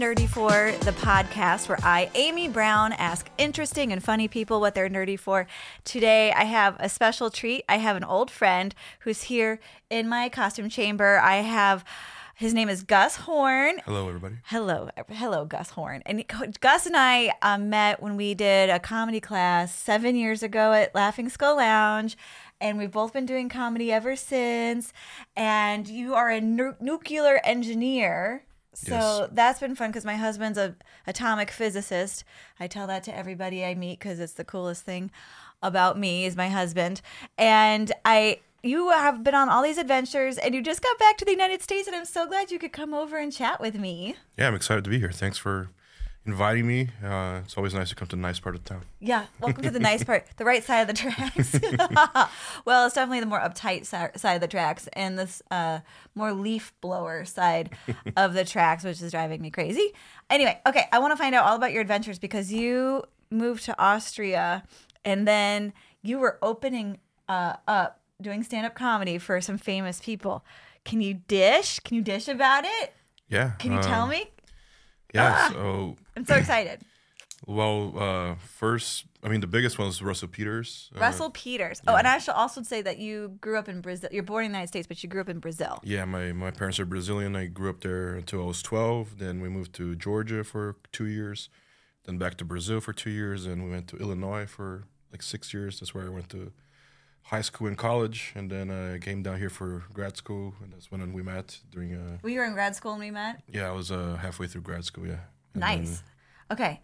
Nerdy For, the podcast where I, Amy Brown, ask interesting and funny people what they're nerdy for. Today, I have a special treat. I have an old friend who's here in my costume chamber. His name is Gus Horn. Hello, everybody. Hello, Gus Horn. And Gus and I met when we did a comedy class 7 years ago at Laughing Skull Lounge. And we've both been doing comedy ever since. And you are a nuclear engineer. So Yes. That's been fun because my husband's an atomic physicist. I tell that to everybody I meet because it's the coolest thing about me is my husband. And you have been on all these adventures and you just got back to the United States, and I'm so glad you could come over and chat with me. Yeah, I'm excited to be here. Thanks for inviting me. It's always nice to come to the nice part of town. Yeah, welcome to the nice part, the right side of the tracks. Well, it's definitely the more uptight side of the tracks and this more leaf blower side of the tracks, which is driving me crazy. Anyway, okay, I want to find out all about your adventures because you moved to Austria and then you were opening up, doing stand-up comedy for some famous people. Can you dish? Can you dish about it? Yeah. Can you tell me? Yeah, so... I'm so excited. Well, first, the biggest one was Russell Peters. Russell Peters. Oh, and I should also say that you grew up in Brazil. You're born in the United States, but you grew up in Brazil. Yeah, my parents are Brazilian. I grew up there until I was 12. Then we moved to Georgia for 2 years. Then back to Brazil for 2 years. And we went to Illinois for like 6 years. That's where I went to high school and college. And then I came down here for grad school. And that's when we met during... Well, you were in grad school when we met? Yeah, I was halfway through grad school, yeah. And nice. Okay.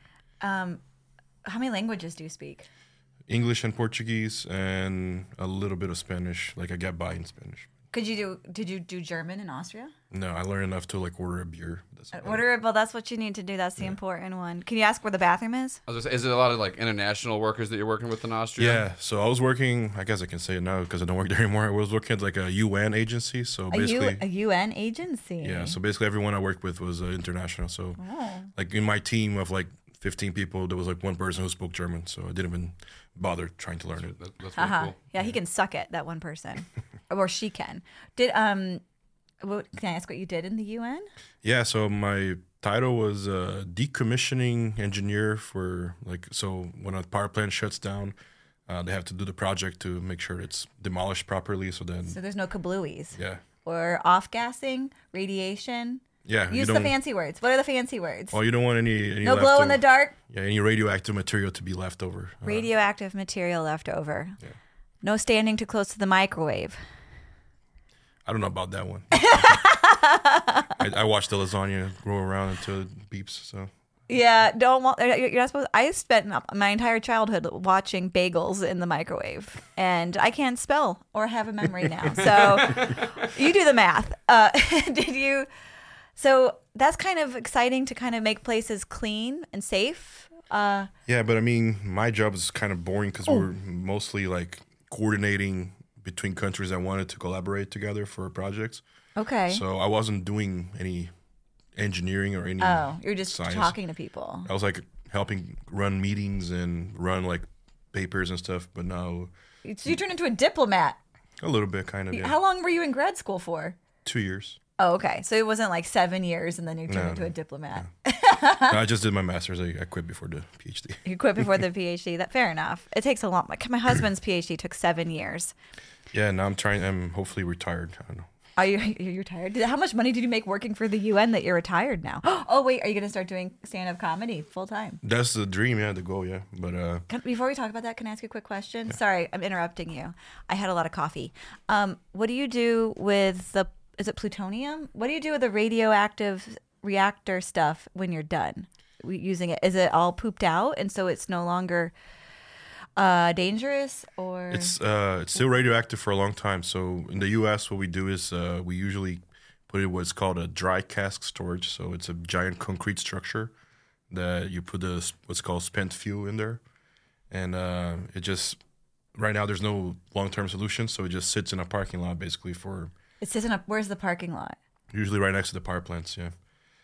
How many languages do you speak? English and Portuguese and a little bit of Spanish. Like I get by in Spanish. Did you do German in Austria? No, I learned enough to like order a beer. Well, that's what you need to do. That's the important one. Can you ask where the bathroom is? I was gonna say, is it a lot of like international workers that you're working with in Austria? Yeah, so I was working, I guess I can say it now because I don't work there anymore. I was working at like a UN agency. So basically a UN agency? Yeah, so basically everyone I worked with was international. So like in my team of like 15 people, there was like one person who spoke German. So I didn't even bother trying to learn it. That's really cool. Yeah, he can suck it, that one person. Or she can. Can I ask what you did in the UN? Yeah, so my title was decommissioning engineer for so when a power plant shuts down, they have to do the project to make sure it's demolished properly. So there's no kablooies. Yeah. Or off-gassing, radiation. Yeah. Use the fancy words. What are the fancy words? Well, you don't want any no glow in the dark. Yeah, any radioactive material to be left over. Radioactive material left over. Yeah. No standing too close to the microwave. I don't know about that one. I watched the lasagna grow around until it beeps. So yeah, you're not supposed. I spent my entire childhood watching bagels in the microwave, and I can't spell or have a memory now. So you do the math. Did you? So that's kind of exciting to kind of make places clean and safe. Yeah, but my job is kind of boring because we're mostly like coordinating between countries that wanted to collaborate together for projects. Okay. So I wasn't doing any engineering or any you're just science. Talking to people. I was like helping run meetings and run like papers and stuff, but now... So you turned into a diplomat. A little bit, kind of, yeah. How long were you in grad school for? 2 years. Oh, okay. So it wasn't like 7 years and then you turned into a diplomat. No, I just did my master's. I quit before the PhD. You quit before the PhD. Fair enough. It takes a long... My husband's PhD took 7 years. Yeah, now I'm hopefully retired. I don't know. Are you retired? How much money did you make working for the UN that you're retired now? Oh, wait. Are you going to start doing stand-up comedy full time? That's the dream, yeah, the goal, yeah. But before we talk about that, can I ask you a quick question? Yeah. Sorry, I'm interrupting you. I had a lot of coffee. What do you do with is it plutonium? What do you do with the radioactive reactor stuff when you're done using it? Is it all pooped out and so it's no longer dangerous, or it's still radioactive for a long time? So in the U.S., what we do is we usually put it what's called a dry cask storage. So it's a giant concrete structure that you put what's called spent fuel in there, and it just right now there's no long-term solution, so it just sits in a parking lot basically for. It sits in where's the parking lot? Usually right next to the power plants, yeah.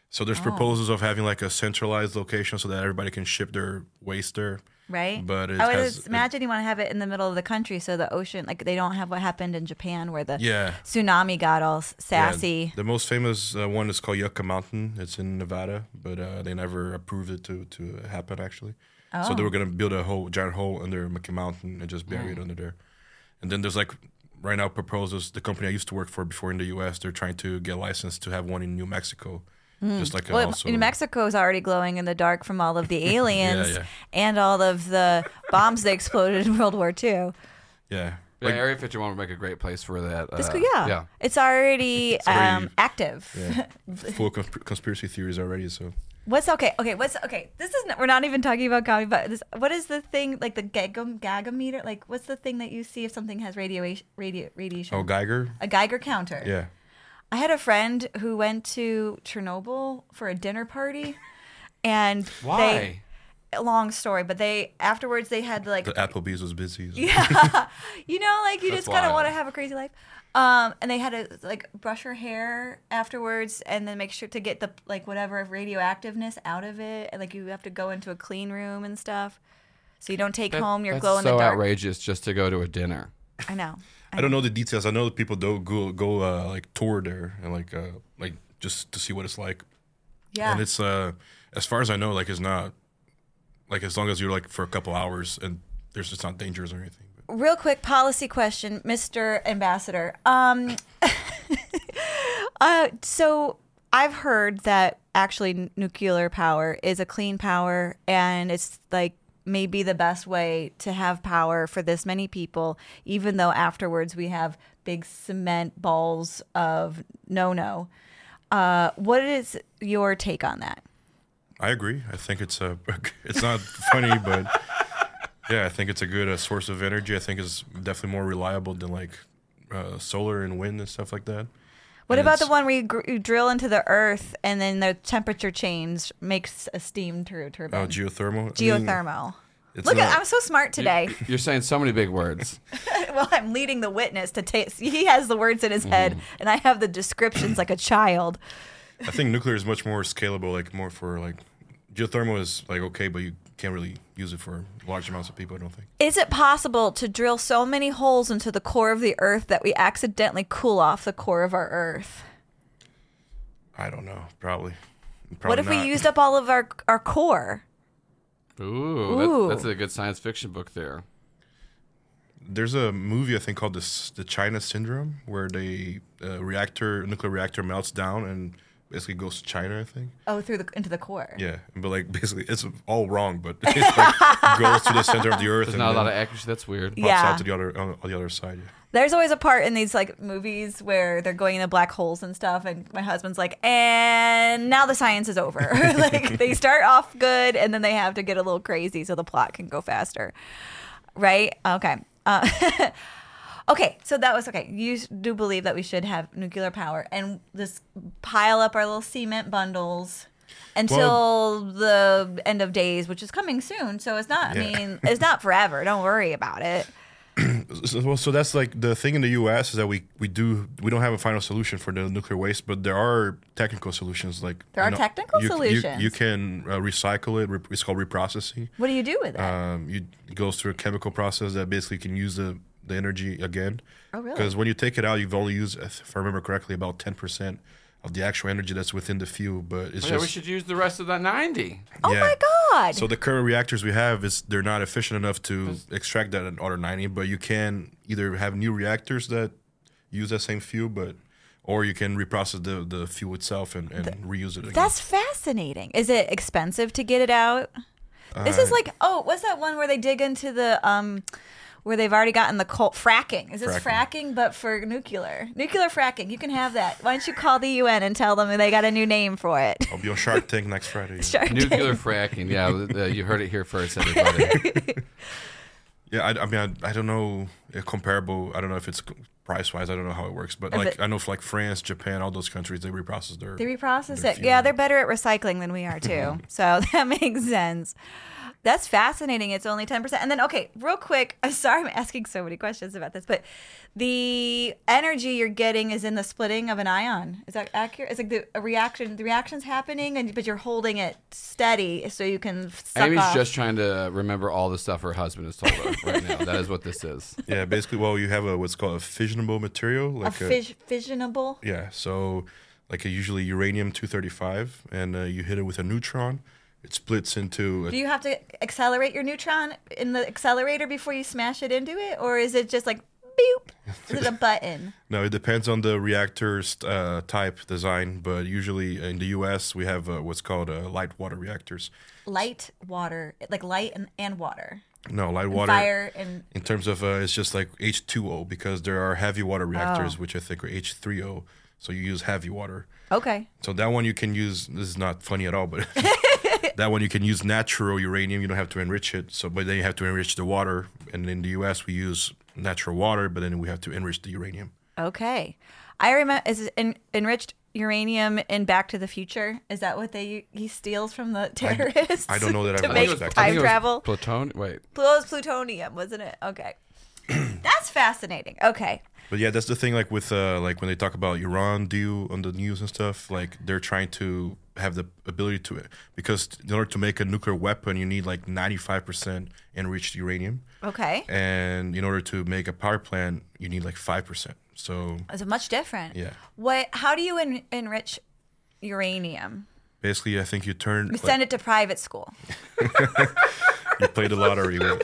So there's proposals of having like a centralized location so that everybody can ship their waste there. Right. But I would imagine you want to have it in the middle of the country so the ocean, like they don't have what happened in Japan where the tsunami got all sassy. Yeah. The most famous one is called Yucca Mountain. It's in Nevada, but they never approved it to happen actually. Oh. So they were going to build a giant hole under Yucca Mountain and just bury it under there. And then there's like right now proposals. The company I used to work for before in the U.S., they're trying to get licensed to have one in New Mexico. Just like New Mexico's already glowing in the dark from all of the aliens and all of the bombs they exploded in World War II. Yeah. Yeah, Area 51 would make a great place for that. Yeah. It's already active. Yeah. Full of conspiracy theories already. So what's okay? This is we're not even talking about comedy, but what is the thing like the Geiger-meter? Like what's the thing that you see if something has radiation? Oh, Geiger. A Geiger counter. Yeah. I had a friend who went to Chernobyl for a dinner party, and why? Long story, but afterwards they had like the Applebee's was busy. So. Yeah, you just kind of want to have a crazy life. And they had to like brush her hair afterwards, and then make sure to get the like whatever radioactiveness out of it, and like you have to go into a clean room and stuff, so you don't take home your glow in the dark. That's so outrageous just to go to a dinner. I know. I don't know the details. I know that people do go like tour there and like just to see what it's like. Yeah. And it's as far as I know, like it's not like as long as you're like for a couple hours and there's just not dangerous or anything. But. Real quick policy question, Mr. Ambassador. So I've heard that actually nuclear power is a clean power, and it's like maybe the best way to have power for this many people, even though afterwards we have big cement balls of no. What is your take on that? I agree. I think it's not funny, but yeah, I think it's a good source of energy. I think it's definitely more reliable than like solar and wind and stuff like that. What about the one where you drill into the earth and then the temperature change makes a steam turbine? Oh, geothermal? Geothermal. I'm so smart today. You're saying so many big words. Well, I'm leading the witness to he has the words in his head, and I have the descriptions like a child. I think nuclear is much more scalable, like more for like geothermal is like okay, but you can't really use it for large amounts of people, I don't think. Is it possible to drill so many holes into the core of the earth that we accidentally cool off the core of our earth? I don't know. Probably what if not. we used up all of our core? Ooh. That's a good science fiction book there. There's a movie I think called the China Syndrome, where the nuclear reactor melts down and basically goes to China, I think. Oh, into the core. Yeah, but like basically it's all wrong, but it like goes to the center of the earth. There's not a lot of accuracy. That's weird. Pops out to on the other side. Yeah. There's always a part in these like movies where they're going into black holes and stuff, and my husband's like, and now the science is over. Like they start off good, and then they have to get a little crazy so the plot can go faster. Right? Okay. Okay, so that was okay. You do believe that we should have nuclear power and just pile up our little cement bundles until the end of days, which is coming soon. So it's not, I mean, it's not forever. Don't worry about it. So that's like the thing in the U.S. is that we don't have a final solution for the nuclear waste, but there are technical solutions. Like there are technical solutions. You can recycle it. It's called reprocessing. What do you do with it? It goes through a chemical process that basically can use the energy again. Oh, really? Because when you take it out, you've only used, if I remember correctly, about 10% of the actual energy that's within the fuel. But it's we should use the rest of that 90. Oh my God! So the current reactors we have they're not efficient enough to extract that other 90. But you can either have new reactors that use that same fuel, or you can reprocess the fuel itself and reuse it again. That's fascinating. Is it expensive to get it out? This is like what's that one where they dig into the where they've already gotten the coal fracking. Is this fracking but for nuclear fracking? You can have that. Why don't you call the UN and tell them they got a new name for it? I'll be on Shark Tank next Friday. Nuclear fracking. Yeah, you heard it here first, everybody. Yeah, I mean, I don't know comparable. I don't know if it's price-wise, I don't know how it works, but If like it- I know for like France, Japan, all those countries, they reprocess their. They reprocess their it. Yeah, fuel. they're better at recycling than we are too. So that makes sense. That's fascinating. It's only 10%. And then, okay, real quick. I'm sorry I'm asking so many questions about this, but the energy you're getting is in the splitting of an ion. Is that accurate? It's like the reaction's happening, but you're holding it steady so you can suck Amy's off. just trying to remember all the stuff her husband has told her right now. That is what this is. Yeah, basically, well, you have what's called a fissionable material, like fissionable? yeah. So, like usually uranium-235, and you hit it with a neutron, it splits into. Do you have to accelerate your neutron in the accelerator before you smash it into it? Or is it just like, boop? Is it a button? No, it depends on the reactor's type design, but usually in the U.S. we have what's called light water reactors. Light water, like light and water. No, light And water. fire and In terms of it's just like H2O because there are heavy water reactors, which I think are H3O. So you use heavy water. okay. So that one you can use. This is not funny at all, but that one you can use natural uranium. You don't have to enrich it. So, but then you have to enrich the water. And in the U.S. we use natural water, but then we have to enrich the uranium. Okay. I remember is it enriched uranium in Back to the Future? Is that what he steals from the terrorists? I don't know that to I've make watched that. time travel. Plutonium. Wait. It was plutonium, wasn't it? Okay. That's fascinating. Okay. But yeah, that's the thing. Like with like when they talk about Iran deal on the news and stuff, like they're trying to have the ability to, because in order to make a nuclear weapon, you need like 95% enriched uranium, Okay. and in order to make a power plant, you need like 5%. So It's much different. yeah, How do you enrich uranium? basically, I think you turn You send it to private school. you play the lottery with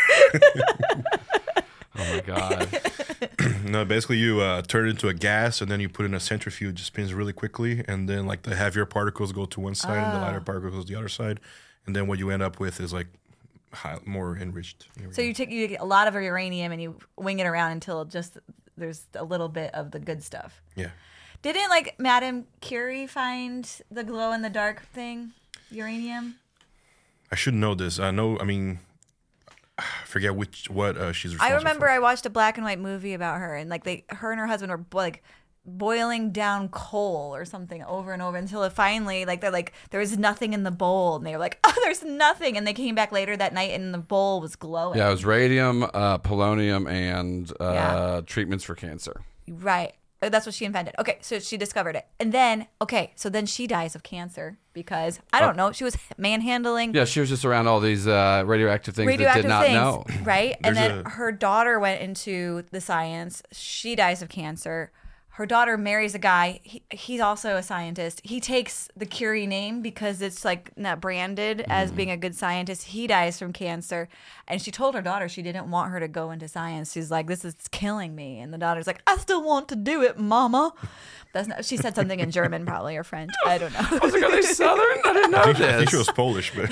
Oh my God. No, basically you turn it into a gas, and then you put it in a centrifuge. It spins really quickly, and then like the heavier particles go to one side, and the lighter particles go to the other side, and then what you end up with is like more enriched uranium. So you get a lot of uranium and you wing it around until just there's a little bit of the good stuff. Yeah. Didn't like Madame Curie find the glow in the dark thing, uranium? I should know this. I know. I mean, I forget what she's responsible I remember for. I watched a black and white movie about her, and like her and her husband were like boiling down coal or something over and over until it finally they're like there was nothing in the bowl, and they were like, oh, there's nothing, and they came back later that night and the bowl was glowing. Yeah, it was radium, polonium, and Yeah. treatments for cancer. Right. That's what she invented. Okay, so she discovered it. And then, so then she dies of cancer because, I don't know, she was manhandling Yeah, she was just around all these radioactive things that radioactive did not things, know. right? And There's then a- her daughter went into the science. She dies of cancer. Her daughter marries a guy. He's also a scientist. He takes the Curie name because it's like not branded as being a good scientist. He dies from cancer. And she told her daughter she didn't want her to go into science. She's like, this is killing me. And the daughter's like, I still want to do it, mama. That's not, she said something in German probably, or French. I don't know. I was like, are they Southern? I didn't know I think she this. was Polish, but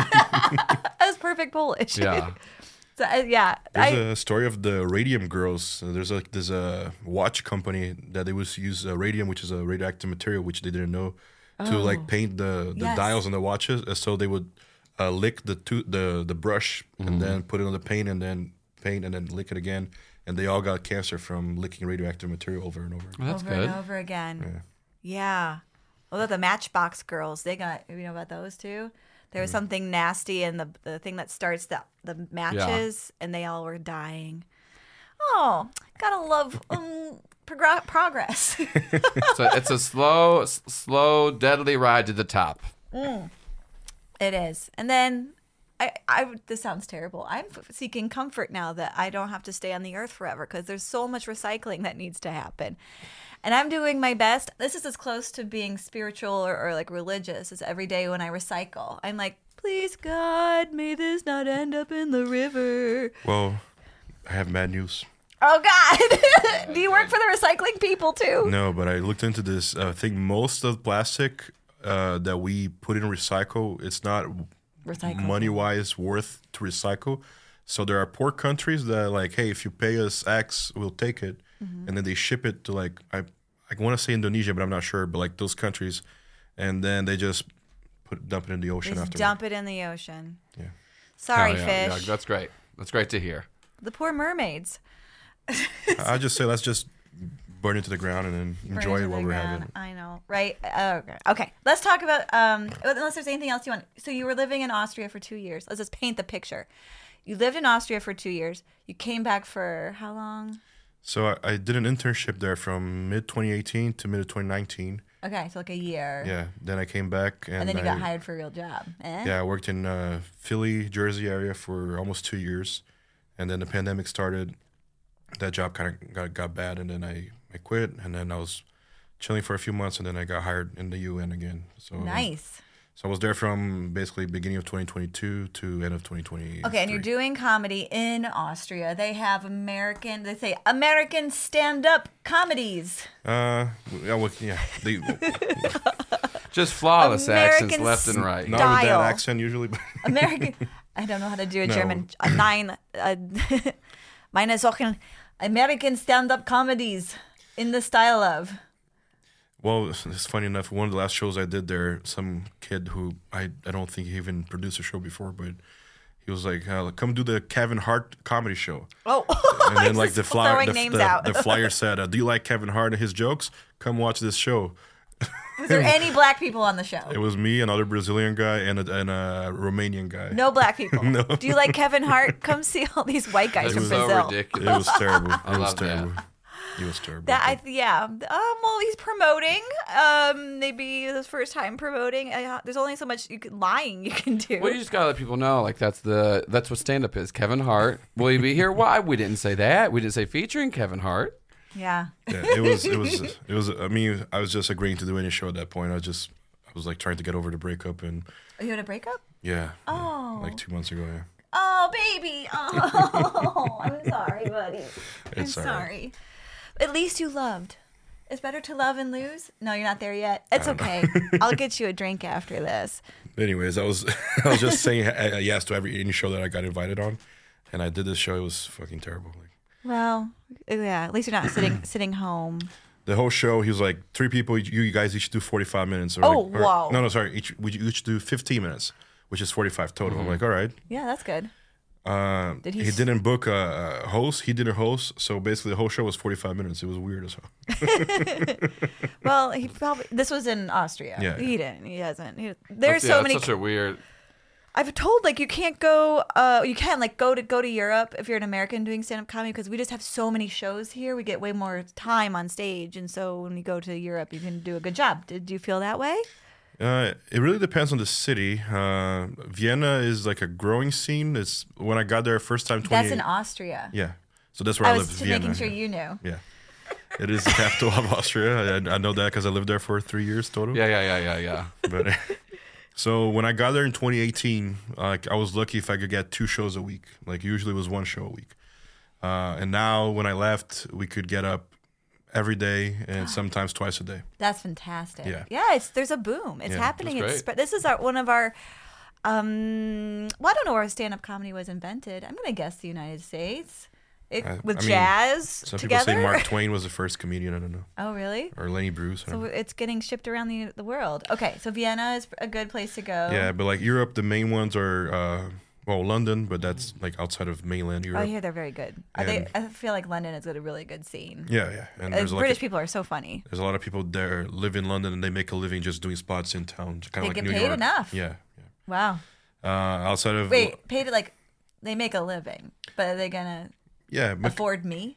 That was perfect Polish. Yeah. So, yeah. there's a story of the radium girls. There's a watch company that they would use radium, which is a radioactive material, which they didn't know, to like paint the Yes. dials on the watches. And so they would lick the brush and then put it on the paint and then paint and then lick it again. And they all got cancer from licking radioactive material over and over. Well, that's over good. and over again. Yeah. Although the Matchbox girls, they got, you know about those too? There was something nasty in the thing that starts the matches, and they all were dying. Oh, gotta love progress. So it's a slow, deadly ride to the top. It is. And then this sounds terrible. I'm seeking comfort now that I don't have to stay on the earth forever because there's so much recycling that needs to happen. And I'm doing my best. This is as close to being spiritual or like religious as every day when I recycle. I'm like, please, God, may this not end up in the river. Well, I have bad news. Oh, God. Do you work for the recycling people, too? No, but I looked into this. I think most of the plastic that we put in recycle, it's not Recyclable. money-wise worth to recycle. So there are poor countries that are like, hey, if you pay us X, we'll take it. And then they ship it to like, I want to say Indonesia, but I'm not sure. But like those countries. And then they just dump it in the ocean Just after. dump it in the ocean. Yeah. Sorry, Oh, yeah, fish. yeah, that's great. That's great to hear. The poor mermaids. I just say let's just burn it to the ground and then Burn enjoy to it while the we're ground. having it. I know, right? Okay. Let's talk about unless there's anything else you want. So you were living in Austria for 2 years. Let's just paint the picture. You lived in Austria for 2 years. You came back for how long? So I did an internship there from mid 2018 to mid 2019. Okay, so like a year. Yeah. Then I came back And then you got hired for a real job. Eh? Yeah, I worked in Philly, Jersey area for almost 2 years, and then the pandemic started. That job kind of got bad, and then I quit, and then I was chilling for a few months, and then I got hired in the UN again. So Nice. So I was there from basically beginning of 2022 to end of 2020. Okay, and you're doing comedy in Austria. They have they say American stand-up comedies. Yeah, well, yeah. They, Just flawless accents American left and right. not with that Style. accent usually, but American. I don't know how to do a No. German. Nein. Meine Sachen. American stand-up comedies in the style of. well, it's funny enough. One of the last shows I did there, some kid who I don't think he even produced a show before, but he was like, "Come do the Kevin Hart comedy show." Oh, And then like the flyer, throwing names out. the flyer said, "Do you like Kevin Hart and his jokes? Come watch this show." Was there any black people on the show? It was me, another Brazilian guy, and a Romanian guy. No black people. No. Do you like Kevin Hart? Come see all these white guys It from was so Brazil. It ridiculous. was terrible. It was love that. terrible. It was terrible. Yeah. Well, he's promoting. Maybe his first time promoting. There's only so much lying you can do. Well, you just gotta let people know, like that's what stand up is. Kevin Hart, will he be here? Why? We didn't say that. We didn't say featuring Kevin Hart. Yeah. Yeah, it was. I mean, I was just agreeing to do any show at that point. I was like trying to get over the breakup, and Are you had a breakup? yeah, Oh. like 2 months ago. Yeah, Oh, baby. Oh, I'm sorry, buddy. It's I'm all right. sorry. At least you loved. It's better to love and lose. No, you're not there yet. It's okay. I'll get you a drink after this. Anyways, I was just saying yes to any show that I got invited on, and I did this show. It was fucking terrible. Like, Well, yeah. At least you're not sitting home. the whole show, he was like, 3 people, you guys each do 45 minutes. Or Oh, like, or- wow. No, sorry. We each do 15 minutes, which is 45 total. I'm like, all right. Yeah, that's good. Did He didn't book a host. He didn't host. So basically, the whole show was 45 minutes. It was weird as hell. Well, he probably. This was in Austria. Yeah. He didn't. He hasn't. There's Yeah, so that's many. such a weird. I've told like you can't go. You can like go to Europe if you're an American doing stand up comedy because we just have so many shows here. We get way more time on stage, and so when you go to Europe, you can do a good job. Did you feel that way? It really depends on the city. Vienna is like a growing scene. It's when I got there first time. That's in Austria. Yeah, so that's where I, I live. was Vienna. making sure you knew. Yeah, it is the capital of Austria. I know that because I lived there for 3 years total. Yeah. But so when I got there in 2018, like I was lucky if I could get 2 shows a week. Like usually it was 1 show a week. And now when I left, we could get up every day and sometimes twice a day. That's fantastic. Yeah. Yeah, there's a boom. It's Yeah, happening. that's great. This is one of our. Well, I don't know where stand-up comedy was invented. I'm gonna guess the United States. With I mean, jazz Some together. people say Mark Twain was the first comedian. I don't know, Oh, really? or Lenny Bruce. I don't So know. it's getting shipped around the world. Okay, so Vienna is a good place to go. Yeah, but like Europe, the main ones are London, but that's like outside of mainland Oh, I Europe. hear they're very good. And- I feel like London has got a really good scene. Yeah, and there's British like people are so funny. there's a lot of people there live in London and they make a living just doing spots in town, kind They of like get New paid York. enough. Yeah. Wow. Outside of Wait, paid like they make a living, but are they gonna yeah, afford me?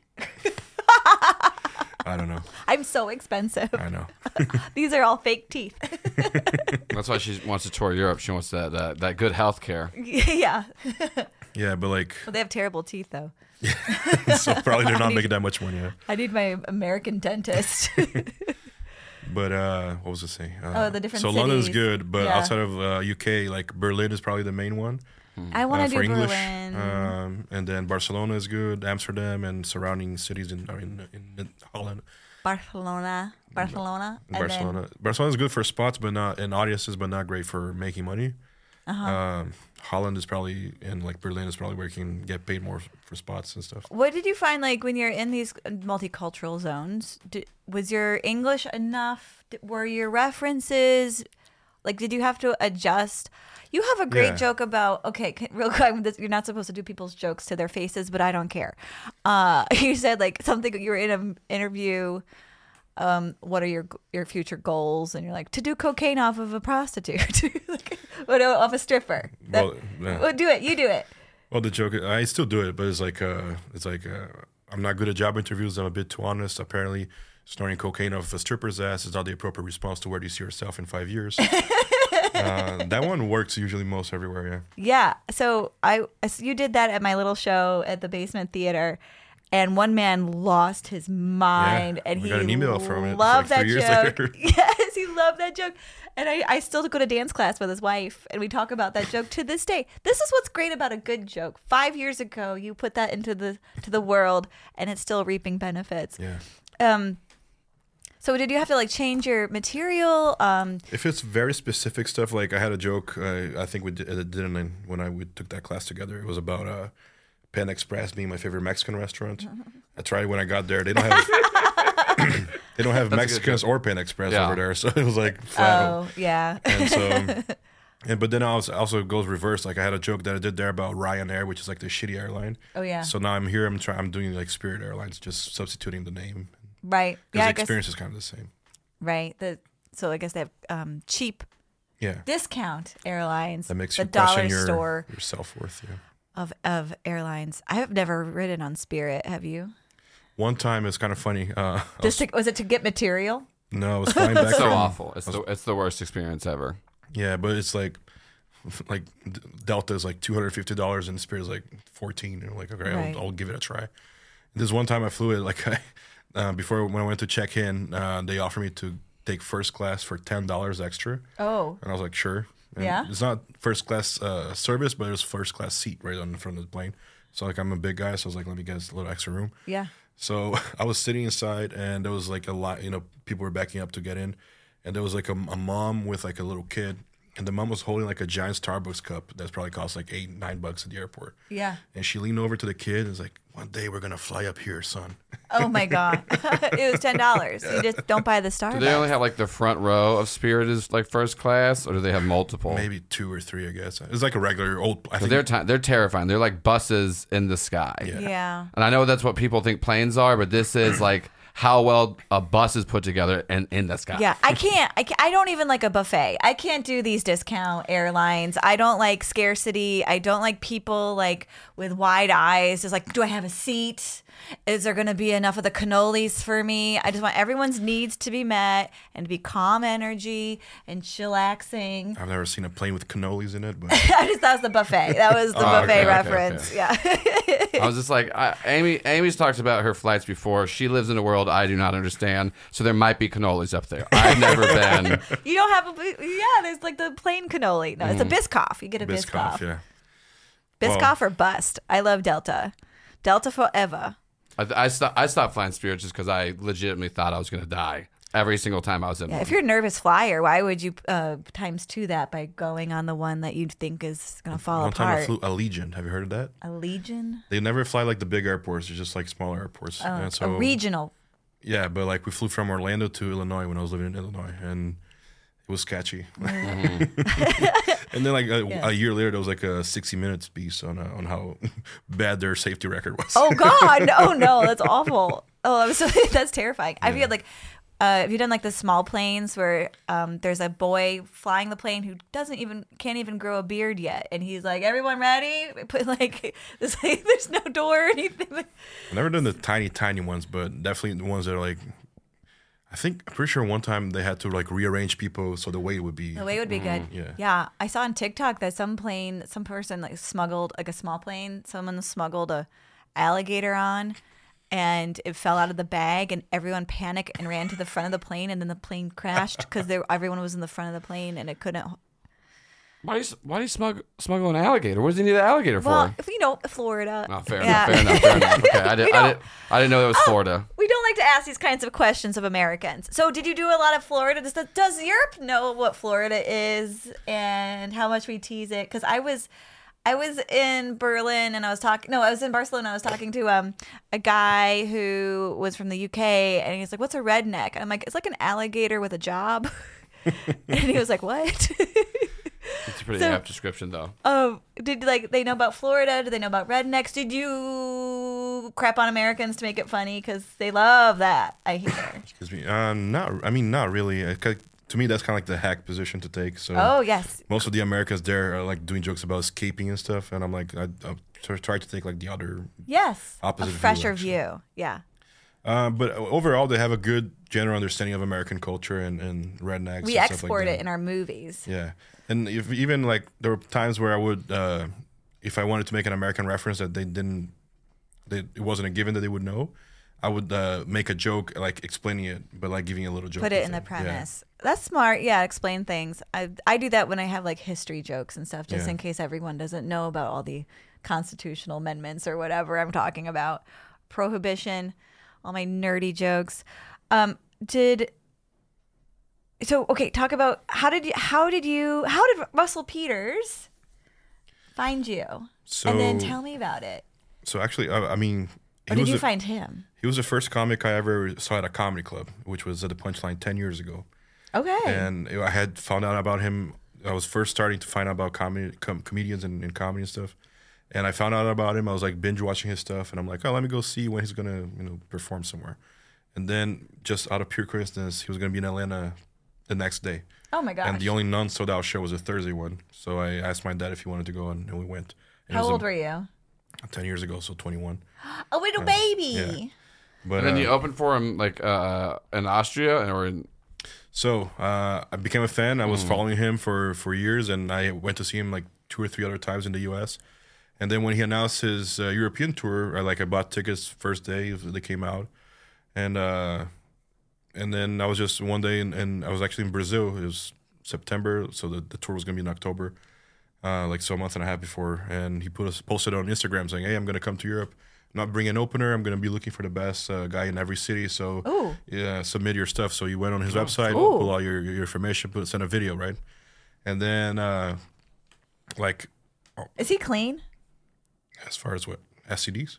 I don't know. I'm so expensive. I know. These are all fake teeth. That's why she wants to tour Europe. She wants that good health care. Yeah. Yeah, but like, Well, they have terrible teeth though. so probably they're not making that much money. Yeah. I need my American dentist. But what was I saying? The different So London's cities. good, but Yeah. outside of UK, like Berlin is probably the main one I want to for do English. Berlin. And then Barcelona is good, Amsterdam and surrounding cities in Holland. Barcelona. And Barcelona. Barcelona is good for spots, but not in audiences, but not great for making money. Holland is probably, and like Berlin is probably where you can get paid more for spots and stuff. What did you find like when you're in these multicultural zones? Was your English enough? Were your references Like, did you have to adjust? You have a great Yeah. joke about, okay, real quick, you're not supposed to do people's jokes to their faces, but I don't care. You said like something, you were in an interview, what are your future goals? And you're like, to do cocaine off of a prostitute, like, off a stripper. Well, yeah. Well, do it. You do it. Well, the joke, I still do it, but it's like I'm not good at job interviews. I'm a bit too honest. Apparently, snorting cocaine off a stripper's ass is not the appropriate response to where do you see yourself in 5 years. That one works usually most everywhere, Yeah. So you did that at my little show at the Basement Theater, and one man lost his mind, and we he got an email from it, loved like that 3 years joke. later. Yes, he loved that joke, and I still go to dance class with his wife, and we talk about that joke to this day. This is what's great about a good joke. 5 years ago, you put that into the world, and it's still reaping benefits. Yeah. So did you have to like change your material? If it's very specific stuff, like I had a joke, I think we did when we took that class together. It was about Pan Express being my favorite Mexican restaurant. I tried when I got there. They don't have they don't have Mexicans or Pan Express over there, so it was like flat out. Oh, yeah. And so, but then also goes reverse. Like I had a joke that I did there about Ryanair, which is like the shitty airline. Oh, yeah. So now I'm here. I'm doing like Spirit Airlines, just substituting the name. Right. Because Yeah, the experience is kind of the same. Right. So I guess they have cheap Yeah. discount airlines. That makes the you dollar question store your self-worth. Yeah. of airlines. I have never ridden on Spirit. Have you? One time, it's kind of funny. Was it to get material? No, I was flying back It's so from awful. It's the worst experience ever. Yeah, but it's like Delta is like $250 and Spirit is like $14. And I'm like, okay, Right. I'll give it a try. This one time I flew it like before when I went to check in, they offered me to take first class for $10 extra, Oh, and I was like, sure. And Yeah? it's not first class service, but it's first class seat right on the front of the plane. So like I'm a big guy, so I was like, let me get a little extra room. yeah. So I was sitting inside, and there was like a lot, people were backing up to get in, and there was like a mom with like a little kid, and the mom was holding like a giant Starbucks cup that's probably cost like $8-9 at the airport. Yeah. And she leaned over to the kid and was like, "One day we're gonna fly up here, son." Oh my God. It was $10. You just don't buy the Starbucks. Do they only have like the front row of Spirit is like first class, or do they have multiple? Maybe 2 or 3, I guess. It's like a regular old. I But think they're terrifying. They're like buses in the sky. Yeah. Yeah. And I know that's what people think planes are, but this is like how well a bus is put together and in the sky. Yeah, I don't even like a buffet. I can't do these discount airlines. I don't like scarcity. I don't like people like with wide eyes. Just like, do I have a seat? Is there going to be enough of the cannolis for me? I just want everyone's needs to be met and to be calm energy and chillaxing. I've never seen a plane with cannolis in it, but That was the buffet. That was the buffet okay, reference. okay. Yeah. I was just like, Amy's talked about her flights before. She lives in a world I do not understand, so there might be cannolis up there. I've never been. You don't have there's like the plain cannoli. No, it's a Biscoff. You get a Biscoff. Biscoff, yeah. Biscoff or bust. I love Delta. Delta forever. I stopped flying Spirit just because I legitimately thought I was going to die every single time I was in Yeah, one. if you're a nervous flyer, why would you times 2 that by going on the one that you think is going to fall One time I apart? flew Allegiant. Have you heard of that? A Legion? They never fly like the big airports. They're just like smaller airports. And A regional. Yeah, but like we flew from Orlando to Illinois when I was living in Illinois, and it was sketchy. And then like a year later, there was like a 60 Minutes piece on how bad their safety record was. Oh God! No, that's awful. Oh, that's terrifying. I feel like. Have you done like the small planes where there's a boy flying the plane who can't even grow a beard yet, and he's like, "Everyone ready?" But like, there's no door or anything. I've never done the tiny ones, but definitely the ones that are like. I'm pretty sure one time they had to like rearrange people so the weight would be. The way would be good. Yeah. I saw on TikTok that some person like smuggled like a small plane. Someone smuggled a alligator on, and it fell out of the bag, and everyone panicked and ran to the front of the plane, and then the plane crashed because everyone was in the front of the plane and it couldn't. Why do you smuggle an alligator? What does he need an alligator Well, for? Florida. Oh, fair Yeah. enough. Okay, I didn't know that was Florida. We don't like to ask these kinds of questions of Americans. So, did you do a lot of Florida? Does Europe know what Florida is and how much we tease it? Because I was in Berlin and I was in Barcelona. I was talking to a guy who was from the UK, and he's like, "What's a redneck?" And I'm like, "It's like an alligator with a job." And he was like, what? It's a pretty So- apt description, though. Did they know about Florida? Did they know about rednecks? Did you crap on Americans to make it funny? Because they love that, I hear. Excuse me. Not really. To me, that's kind of like the hack position to take. So Oh, yes. most of the Americans there are like doing jokes about escaping and stuff, and I'm like, I try to take like the other. Yes. Opposite a view, fresher actually. view. Yeah. But overall, they have a good general understanding of American culture and rednecks. We and stuff export like it that. in our movies. Yeah, and if even like there were times where I would, if I wanted to make an American reference that it wasn't a given that they would know, I would make a joke like explaining it, but like giving a little joke. Put it with in the Yeah. premise. That's smart. Yeah, explain things. I do that when I have like history jokes and stuff, just Yeah. in case everyone doesn't know about all the constitutional amendments or whatever I'm talking about. Prohibition, all my nerdy jokes. Talk about how did Russell Peters find you? So And then tell me about it. So actually, I mean, Or did you find him? he was the first comic I ever saw at a comedy club, which was at the Punchline 10 years ago. Okay. And I had found out about him. I was first starting to find out about comedians and comedy and stuff. And I found out about him. I was like binge watching his stuff, and I'm like, oh, let me go see when he's gonna, perform somewhere. And then just out of pure coincidence, he was gonna be in Atlanta the next day. Oh my gosh. And the only non-sold out show was a Thursday one. So I asked my dad if he wanted to go, and we went. And it How was old were you? 10 years ago, so 21. A little baby. yeah. But And then you opened for him like in Austria or in. So I became a fan. I was following him for years, and I went to see him like 2 or 3 other times in the U.S. And then when he announced his European tour, I bought tickets first day they came out, and then I was just one day, and I was actually in Brazil. It was September, so the tour was gonna be in October, so a month and a half before. And he posted on Instagram saying, "Hey, I'm gonna come to Europe. I'm not bringing an opener. I'm gonna be looking for the best guy in every city. So Ooh. yeah, submit your stuff." So you went on his website, Ooh. pull all your information, send a video, right? And then Is he clean? as far as what SCDs,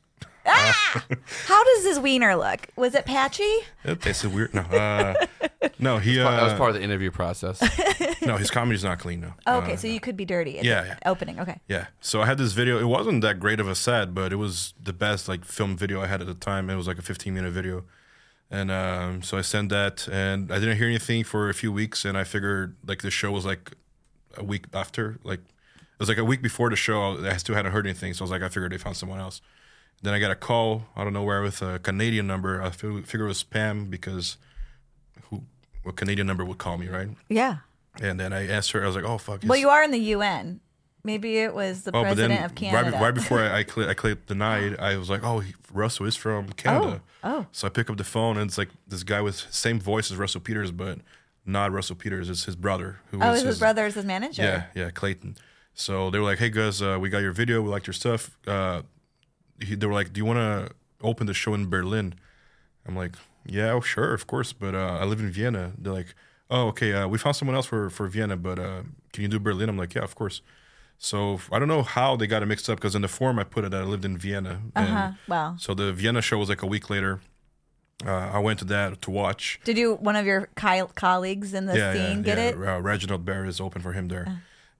How does his wiener look? Was it patchy? it tasted weird. No, no, he That was part of the interview process. no, his comedy's not clean. No. Oh, okay, so you could be dirty. At yeah, the yeah. Opening. Okay. Yeah. So I had this video. It wasn't that great of a set, but it was the best film video I had at the time. It was like a 15-minute video. And so I sent that, and I didn't hear anything for a few weeks, and I figured the show was like a week after. It was like a week before the show. I still hadn't heard anything, so I was like, I figured they found someone else. Then I got a call out of nowhere with a Canadian number. I figured it was spam because what Canadian number would call me, right? Yeah. And then I asked her, I was like, oh, fuck. Well, you are in the UN. Maybe it was the president of Canada. Right before I clicked denied, I was like, oh, Russell is from Canada. Oh. So I pick up the phone, and it's like this guy with same voice as Russell Peters, but not Russel Peters. It's his brother. His brother is his manager. Yeah, Clayton. So they were like, hey, guys, we got your video. We liked your stuff. They were like, do you want to open the show in Berlin? I'm like, yeah, sure, of course, but I live in Vienna. They're like, oh, okay, we found someone else for Vienna, but can you do Berlin? I'm like, yeah, of course. So I don't know how they got it mixed up, because in the form I put it that I lived in Vienna. Wow. So the Vienna show was like a week later. I went to that to watch. Did one of your colleagues in the scene get it? Reginald Barr is open for him there.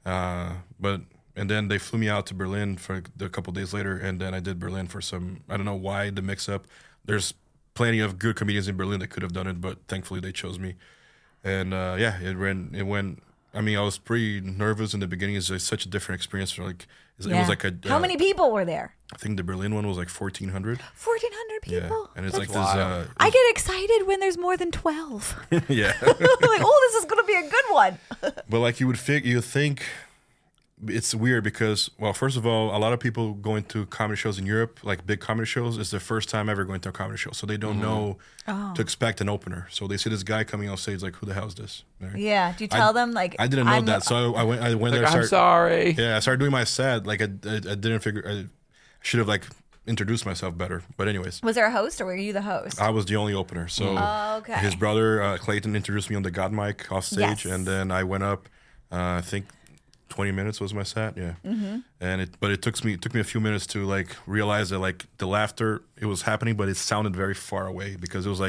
And then they flew me out to Berlin for a couple days later, and then I did Berlin for some, I don't know why, the mix-up. There's plenty of good comedians in Berlin that could have done it, but thankfully they chose me. And it went. I mean, I was pretty nervous in the beginning. It's such a different experience. It was like How many people were there? I think the Berlin one was like 1,400. 1,400 people. Yeah, and it's That's like wild. this. I get excited when there's more than 12. Yeah, Like, oh, this is going to be a good one. but you would think it's weird because, well, first of all, a lot of people going to comedy shows in Europe, like big comedy shows, is their first time ever going to a comedy show, so they don't know to expect an opener. So they see this guy coming on stage, like, who the hell is this? Right? Yeah. Do you tell them, like, I didn't know that, so I went there. I'm sorry. Yeah, I started doing my set. Like I didn't figure. I should have introduced myself better. But anyways, Was there a host, or were you the host? I was the only opener. So Okay. his brother Clayton introduced me on the God mic off stage, Yes. and then I went up. I think 20 minutes was my set. Yeah, and it took me a few minutes to realize that the laughter, it was happening, but it sounded very far away because it was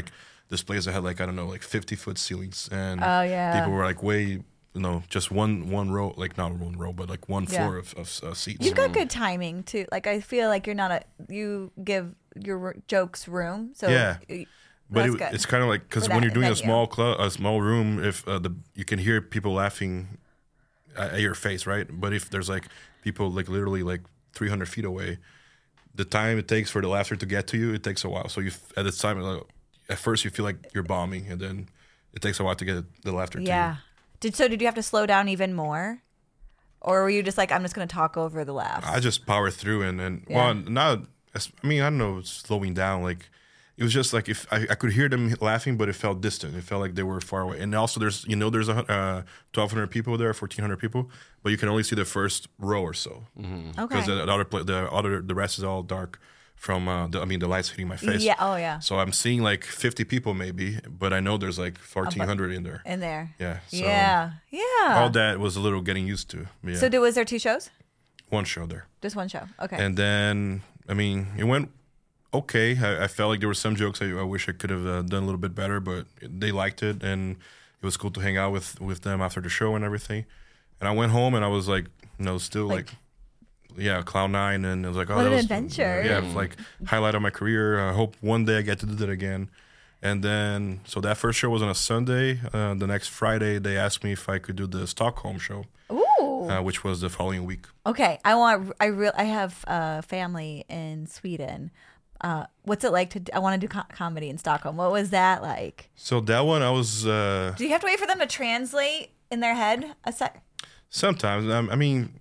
displays that had like, I don't know, like 50-foot ceilings, and Oh, yeah. people were like way, just one row, like not one row, but like one Yeah. floor of seats. You've got good timing too. Like I feel like you give your jokes room. So Yeah. But that's good. it's kind of like because For when that you're doing venue. a small room, if you can hear people laughing at your face, right? But if there's like people like literally like 300 feet away, the time it takes for the laughter to get to you, it takes a while. So you at this time, at first you feel like you're bombing, and then it takes a while to get the laughter to you. Yeah. Did you have to slow down even more? Or were you just like, I'm just going to talk over the laughs? I just power through and Yeah. well, not. I mean, I don't know, slowing down. Like it was just like if I could hear them laughing, but it felt distant. It felt like they were far away. And also, there's 1,200 people there, 1,400 people, but you can only see the first row or so Okay. because the rest is all dark from the lights hitting my face. Yeah. Oh, yeah. So I'm seeing like 50 people maybe, but I know there's like 1,400 in there. In there. Yeah. So Yeah. Yeah. all that was a little getting used to. Yeah. So was there 2 shows? One show there. Just one show. Okay. And then, I mean, it went okay. I felt like there were some jokes I wish I could have done a little bit better, but they liked it, and it was cool to hang out with them after the show and everything. And I went home, and I was like, still like cloud nine, and I was like, oh, What that an was adventure. Yeah, it was like highlight of my career. I hope one day I get to do that again. And then, so that first show was on a Sunday. The next Friday, they asked me if I could do the Stockholm show, Ooh. which was the following week. Okay. I have family in Sweden. What's it like I want to do comedy in Stockholm. What was that like? So that one, I was. Do you have to wait for them to translate in their head a sec? Sometimes, I mean,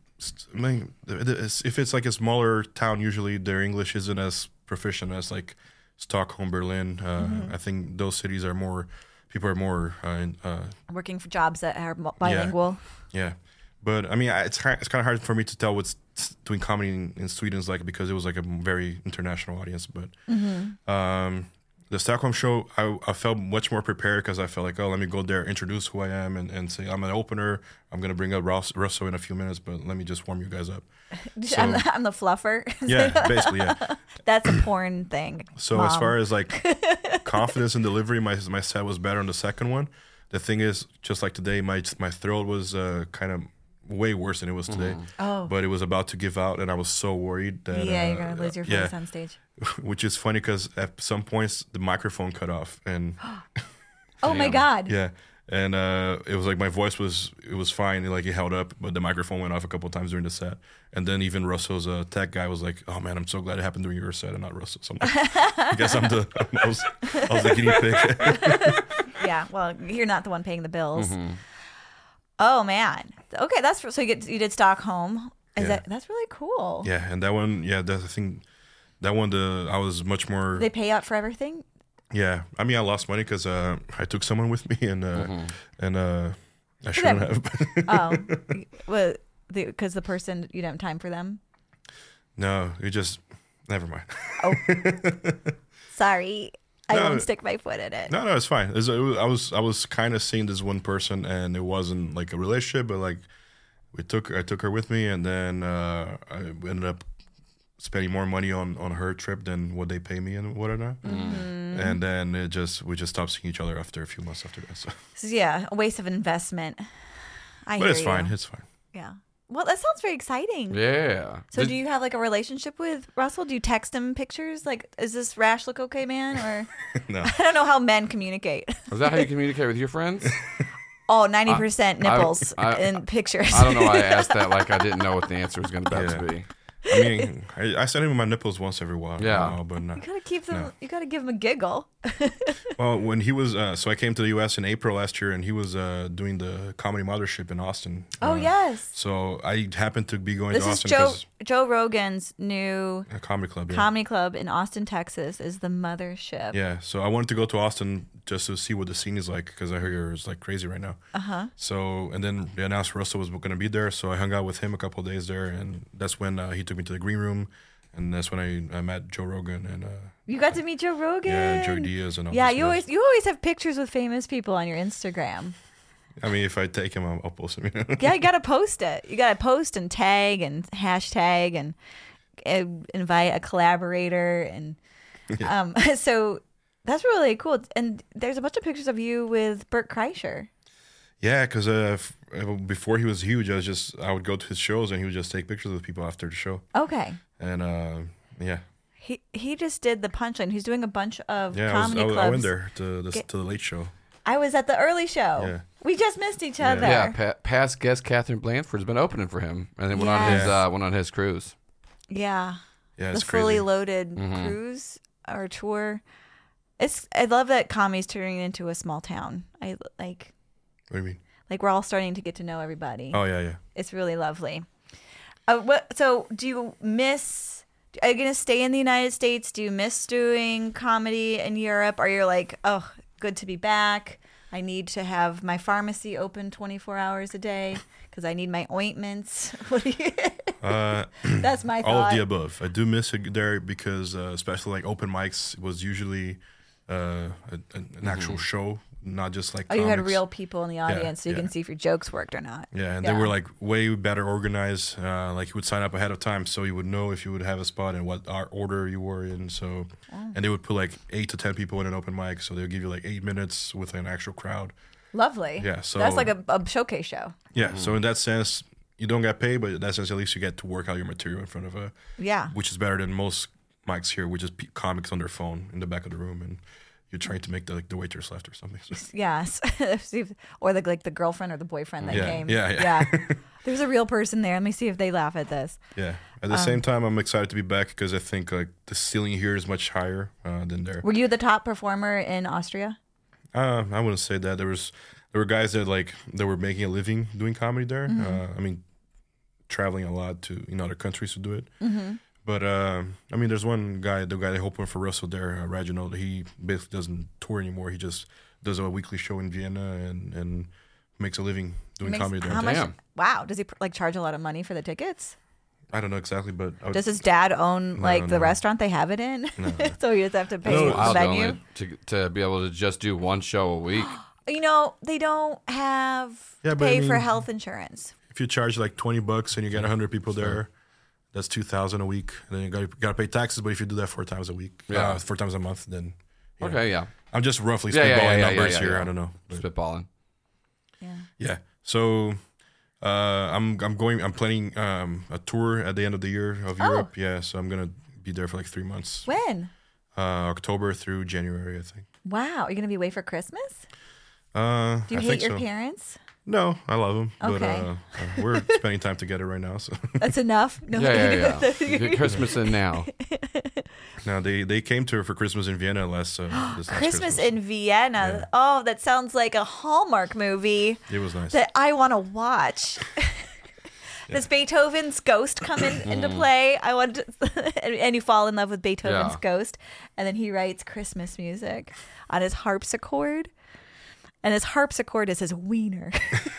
if it's like a smaller town, usually their English isn't as proficient as like Stockholm, Berlin. I think those cities are more. People are more. Working for jobs that are bilingual. Yeah, but I mean, it's kind of hard for me to tell what's doing comedy in Sweden is like because it was like a very international audience. But the Stockholm show, I felt much more prepared because I felt like, oh, let me go there, introduce who I am, and say I'm an opener. I'm gonna bring up Russell in a few minutes, but let me just warm you guys up. So, I'm the fluffer. yeah, basically, yeah. That's a porn thing. So Mom. as far as like confidence in delivery, my set was better on the second one. The thing is, just like today, my throat was kind of way worse than it was today. Oh. But it was about to give out, and I was so worried that Yeah, you're gonna lose your face on stage. Which is funny because at some points the microphone cut off, and Oh my God. yeah, and it was like my voice was fine, like it held up, but the microphone went off a couple of times during the set. And then even Russell's tech guy was like, "Oh man, I'm so glad it happened during your set and not Russell." So I'm like, I guess I was the guinea pig. Yeah. Well, you're not the one paying the bills. Oh man. Okay, so you did Stockholm. That's really cool. Yeah, and that one, I think that one, I was much more. They pay out for everything. Yeah, I mean, I lost money because I took someone with me, and I shouldn't have. Oh, well, because the person you didn't have time for them. No, you just never mind. Oh, sorry. I No. won't stick my foot in it. No, it's fine. I was kind of seeing this one person, and it wasn't like a relationship, but like I took her with me, and then I ended up spending more money on her trip than what they pay me and whatnot. And then we just stopped seeing each other after a few months after that. So. So, yeah, a waste of investment. I But hear it's you. fine. It's fine. Yeah. Well, that sounds very exciting. Yeah. So do you have like a relationship with Russell? Do you text him pictures? Like, is this rash look okay, man? Or No. I don't know how men communicate. Is that how you communicate with your friends? Oh, 90% nipples in pictures. I don't know why I asked that. Like I didn't know what the answer was going to be. I mean, I send him my nipples once every while. Yeah. But no. You gotta keep them. No. You gotta give him a giggle. Well, when he was, so I came to the U.S. in April last year, and he was doing the Comedy Mothership in Austin. Oh yes. So I happened to be going This to is Austin Joe Rogan's new a comedy club. Yeah. comedy club in Austin, Texas, is the Mothership. Yeah, so I wanted to go to Austin just to see what the scene is like because I heard it's like crazy right now. So, and then they announced Russell was going to be there, so I hung out with him a couple of days there, and that's when he took me to the green room, and that's when I met Joe Rogan and You got to meet Joe Rogan. yeah, Joey Diaz and all. Yeah, those you guys. always have pictures with famous people on your Instagram. I mean, if I take him, I'll post him. You know? Yeah, you gotta post it. You gotta post and tag and hashtag and invite a collaborator and so That's really cool. And there's a bunch of pictures of you with Bert Kreischer. Yeah, because before he was huge, I would go to his shows and he would just take pictures of people after the show. Okay. And yeah. He just did the Punchline. He's doing a bunch of Yeah, comedy clubs. I went there to the Late Show. I was at the early show. Yeah. We just missed each other. Yeah, past guest Catherine Blanford's been opening for him, and then went on his cruise. Yeah. Yeah, The it's crazy. fully loaded cruise or tour. I love that comedy's turning into a small town. I like. What do you mean? Like we're all starting to get to know everybody. Oh yeah. It's really lovely. So do you miss? Are you gonna stay in the United States? Do you miss doing comedy in Europe? Or you're like, oh, good to be back. I need to have my pharmacy open 24 hours a day because I need my ointments. What do you? That's my thought. All of the above. I do miss it there because, especially like open mics, was usually an actual show, not just like. Oh, you had comics. real people in the audience, so you can see if your jokes worked or not. Yeah, and they were like way better organized. Like you would sign up ahead of time, so you would know if you would have a spot and what order you were in. So, and they would put like 8 to 10 people in an open mic, so they would give you like 8 minutes with an actual crowd. Lovely. Yeah, so that's like a showcase show. Yeah, so in that sense, you don't get paid, but in that sense, at least you get to work out your material in front of which is better than most mics here, which is comics on their phone in the back of the room and. You're trying to make the waitress left or something. So. Yes, or the girlfriend or the boyfriend that came. Yeah. There's a real person there. Let me see if they laugh at this. Yeah. At the same time, I'm excited to be back because I think like the ceiling here is much higher than there. Were you the top performer in Austria? I wouldn't say that. There were guys that were making a living doing comedy there. I mean, traveling a lot to other countries to do it. Mm-hmm. But I mean, there's one guy, the guy that opened for Russell there, Reginald. He basically doesn't tour anymore. He just does a weekly show in Vienna and makes a living doing comedy there. How much? Wow. Does he like charge a lot of money for the tickets? I don't know exactly, but does his dad own the restaurant they have it in? No. So he just have to pay the Wild venue to be able to just do one show a week. They don't have to pay for health insurance. If you charge like $20 and you get 100 people there. That's $2,000 a week. Then you got to pay taxes. But if you do that 4 times a week, 4 times a month, then okay, yeah. I'm just roughly spitballing numbers here. Yeah. I don't know. Spitballing. Yeah. So I'm planning a tour at the end of the year of Europe. Yeah. So I'm gonna be there for like 3 months. When? October through January, I think. Wow. Are you gonna be away for Christmas? Do you hate your parents? No, I love them. Okay. But we're spending time together right now. So that's enough. No. Yeah. Get Christmas in now. No, they came to her for Christmas in Vienna this last Christmas in Vienna. Yeah. Oh, that sounds like a Hallmark movie. It was nice. That I want to watch. Does Beethoven's ghost come into play? I want to, and you fall in love with Beethoven's ghost, and then he writes Christmas music on his harpsichord. And his harpsichord is his wiener.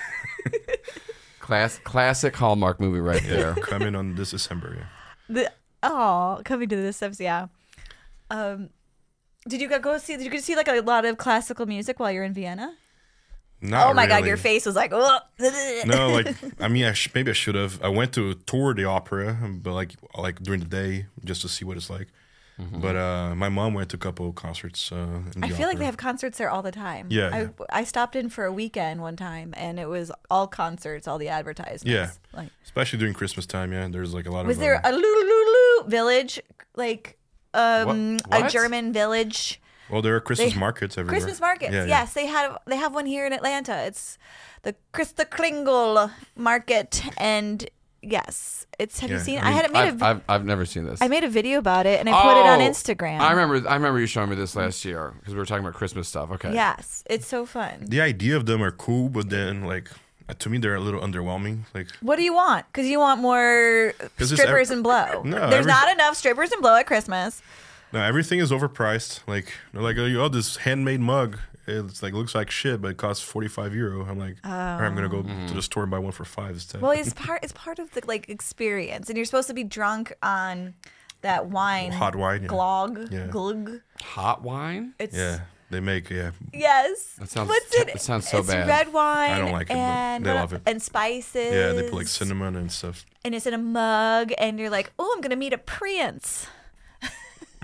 Classic Hallmark movie right there. Coming on this December, Coming to this stuff, yeah. Did you Did you see like a lot of classical music while you're in Vienna? Not my really. God, your face was like, ugh. No, like I mean, maybe I should have. I went to tour the opera, but like during the day just to see what it's like. Mm-hmm. But my mom went to a couple of concerts. I feel like they have concerts there all the time. Yeah, I stopped in for a weekend one time, and it was all concerts, all the advertisements. Yeah, especially during Christmas time. Yeah, there's like a lot of. Was there a Lulu village, like what? a German village? Well, there are Christmas markets everywhere. Christmas markets, yes, they have one here in Atlanta. It's the Christa Kringle Market, and yes, have you seen? I've never seen this. I made a video about it, and I put it on Instagram. I remember you showing me this last year because we were talking about Christmas stuff. Okay. Yes, it's so fun. The idea of them are cool, but then like to me they're a little underwhelming. Like, what do you want? Because you want more strippers and blow. No, there's not enough strippers and blow at Christmas. No, everything is overpriced. Like they're like, oh, this handmade mug. It's like looks like shit, but it costs €45. I'm like, all right, I'm gonna go to the store and buy one for $5 instead. Well, it's part of the like experience, and you're supposed to be drunk on that wine, hot wine, glug. Hot wine. They make Yes. That sounds. What's it? That sounds so it's bad. Red wine. I don't like it, but they love it. And spices. Yeah, they put like cinnamon and stuff. And it's in a mug, and you're like, oh, I'm gonna meet a prince.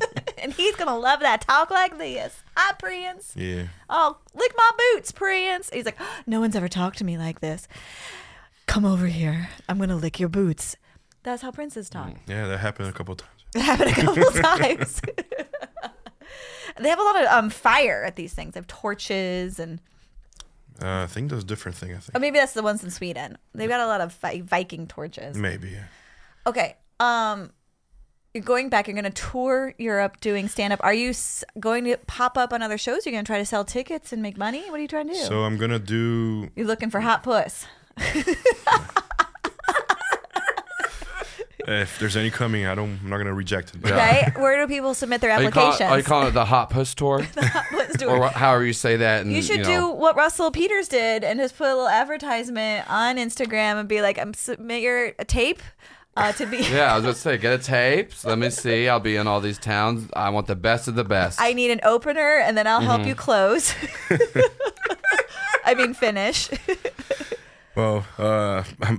And he's gonna love that. Talk like this. Hi, Prince. Yeah. Oh, lick my boots, Prince. He's like, no one's ever talked to me like this. Come over here. I'm gonna lick your boots. That's how princes talk. Yeah, that happened a couple of times. It happened a couple times. They have a lot of fire at these things. They have torches and. I think that's a different thing. I think Oh, maybe that's the ones in Sweden. They've got a lot of Viking torches. maybe. Yeah. Okay. You're going back. You're going to tour Europe doing stand up. Are you going to pop up on other shows? You're going to try to sell tickets and make money? What are you trying to do? So I'm gonna do. You're looking for hot puss. If there's any coming, I'm not gonna reject it. But Right? Where do people submit their Are you, applications? calling it the Hot Puss Tour? Hot puss tour. Or however you say that. And, You should do what Russell Peters did and just put a little advertisement on Instagram and be like, submit your tape to be. Yeah, I was going to say, get a tape. So let me see. I'll be in all these towns. I want the best of the best. I need an opener and then I'll Mm-hmm. help you close. I mean, finish. Well, I'm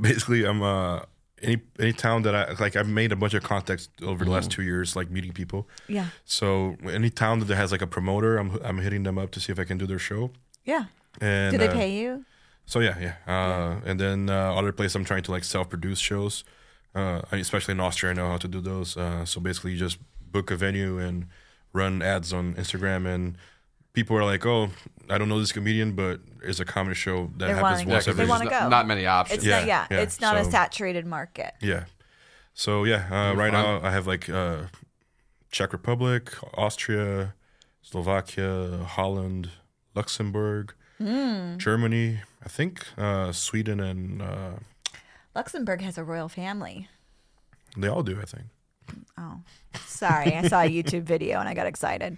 any town that I've made a bunch of contacts over the last 2 years, like meeting people. Yeah. So any town that has like a promoter, I'm hitting them up to see if I can do their show. Yeah. And Do they pay you? So yeah. And then other places I'm trying to like self-produce shows. Especially in Austria, I know how to do those. So basically, you just book a venue and run ads on Instagram, and people are like, "Oh, I don't know this comedian, but it's a comedy show that They're happens wanting- once they every." wanna go. Not many options. It's Yeah, not. Yeah. yeah, It's not a so- saturated market. Yeah. So yeah, right now I have like Czech Republic, Austria, Slovakia, Holland, Luxembourg, Germany. I think Sweden and Luxembourg has a royal family. they all do. I think. Oh, sorry. I saw a YouTube video and I got excited.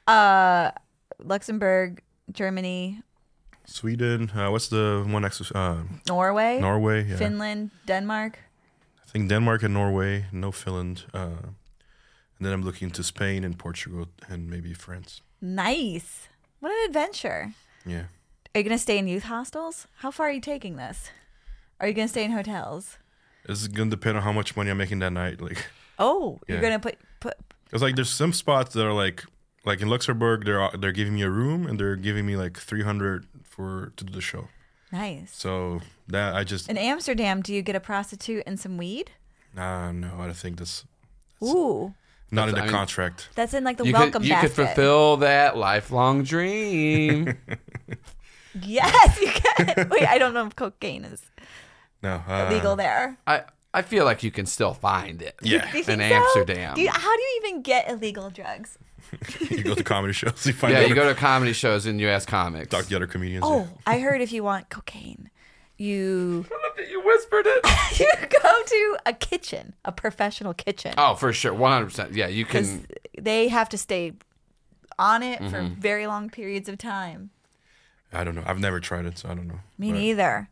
Luxembourg, Germany, Sweden. What's the one next? Norway, Norway. Yeah. Finland, Denmark. I think Denmark and Norway. No Finland. And then I'm looking to Spain and Portugal and maybe France. Nice. What an adventure. Yeah. Are you going to stay in youth hostels? How far are you taking this? Are you going to stay in hotels? It's gonna depend on how much money I'm making that night. Like, Oh, you're Yeah. going to put. cause like there's some spots that are like in Luxembourg, they're giving me a room and they're giving me like 300 to do the show. Nice. So that I just In Amsterdam, do you get a prostitute and some weed? no, I don't think that's Ooh, not in the I mean- contract. that's in like the You welcome could basket. fulfill that lifelong dream. Yes, you can. Wait, I don't know if cocaine is No, legal there. I feel like you can still find it. Yeah. Do you think In so? Amsterdam. How do you even get illegal drugs? You go to comedy shows, you find Yeah, out you go to comedy shows and you ask comics. talk to the other comedians. Oh, I heard if you want cocaine, you You whispered it. you go to a kitchen, a professional kitchen. Oh, for sure. 100%. Yeah, you Because can. they have to stay on it for Mm-hmm. very long periods of time. I don't know. I've never tried it, so I don't know. Me But, neither.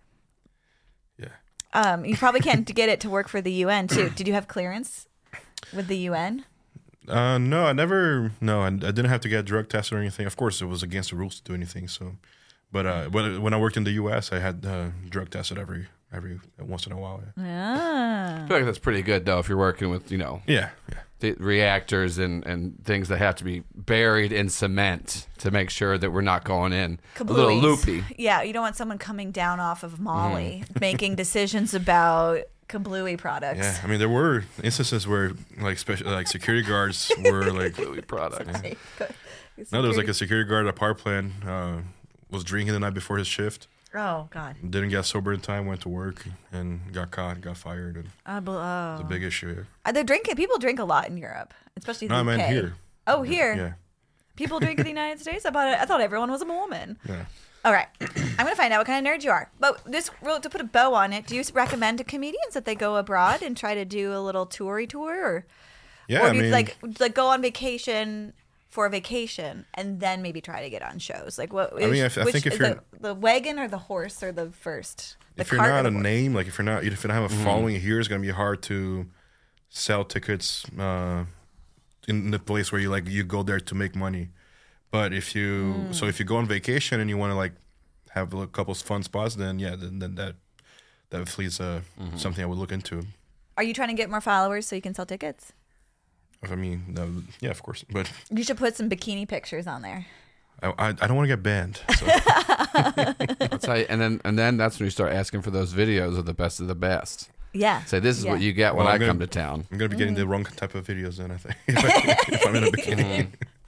Yeah. You probably can't get it to work for the UN too. Did you have clearance with the UN? No, I never. No, I didn't have to get drug tested or anything. Of course, it was against the rules to do anything. So, but when I worked in the U.S., I had drug tested every once in a while. Yeah. Ah. I feel like that's pretty good, though, if you're working with, Yeah. the reactors and things that have to be buried in cement to make sure that we're not going in a little Kablooies. loopy. Yeah, you don't want someone coming down off of Molly Mm-hmm. making decisions about kablooey products. Yeah. I mean, there were instances where like security guards were like. Product. No, there was like a security guard at a power plant. Was drinking the night before his shift. Oh God. Didn't get sober in time. Went to work and got caught. Got fired. And it's a big issue. Yeah. They're drinking. People drink a lot in Europe, especially the No, I UK. meant here. Oh, here. Yeah. People drink in the United States. I thought everyone was a Mormon. Yeah. All right, I'm gonna find out what kind of nerd you are. But this, to put a bow on it, do you recommend to comedians that they go abroad and try to do a little toury tour, Yeah. or I do you mean, like go on vacation for a vacation and then maybe try to get on shows? Like what? I mean, I think if is you're- the wagon or the horse or the first. The if you're cart or not the a horse? name, like if you don't have a following here, it's gonna be hard to sell tickets in the place where you go there to make money. But if you if you go on vacation and you want to like have a couple fun spots, then that definitely is something I would look into. Are you trying to get more followers so you can sell tickets? I mean, yeah, of course. But You should put some bikini pictures on there. I don't want to get banned. So. That's how and then that's when you start asking for those videos of the best. Yeah. Say, this is Yeah. what you get when Well, I I'm gonna- come to town. I'm gonna be getting the wrong type of videos then. I think if I'm in a bikini.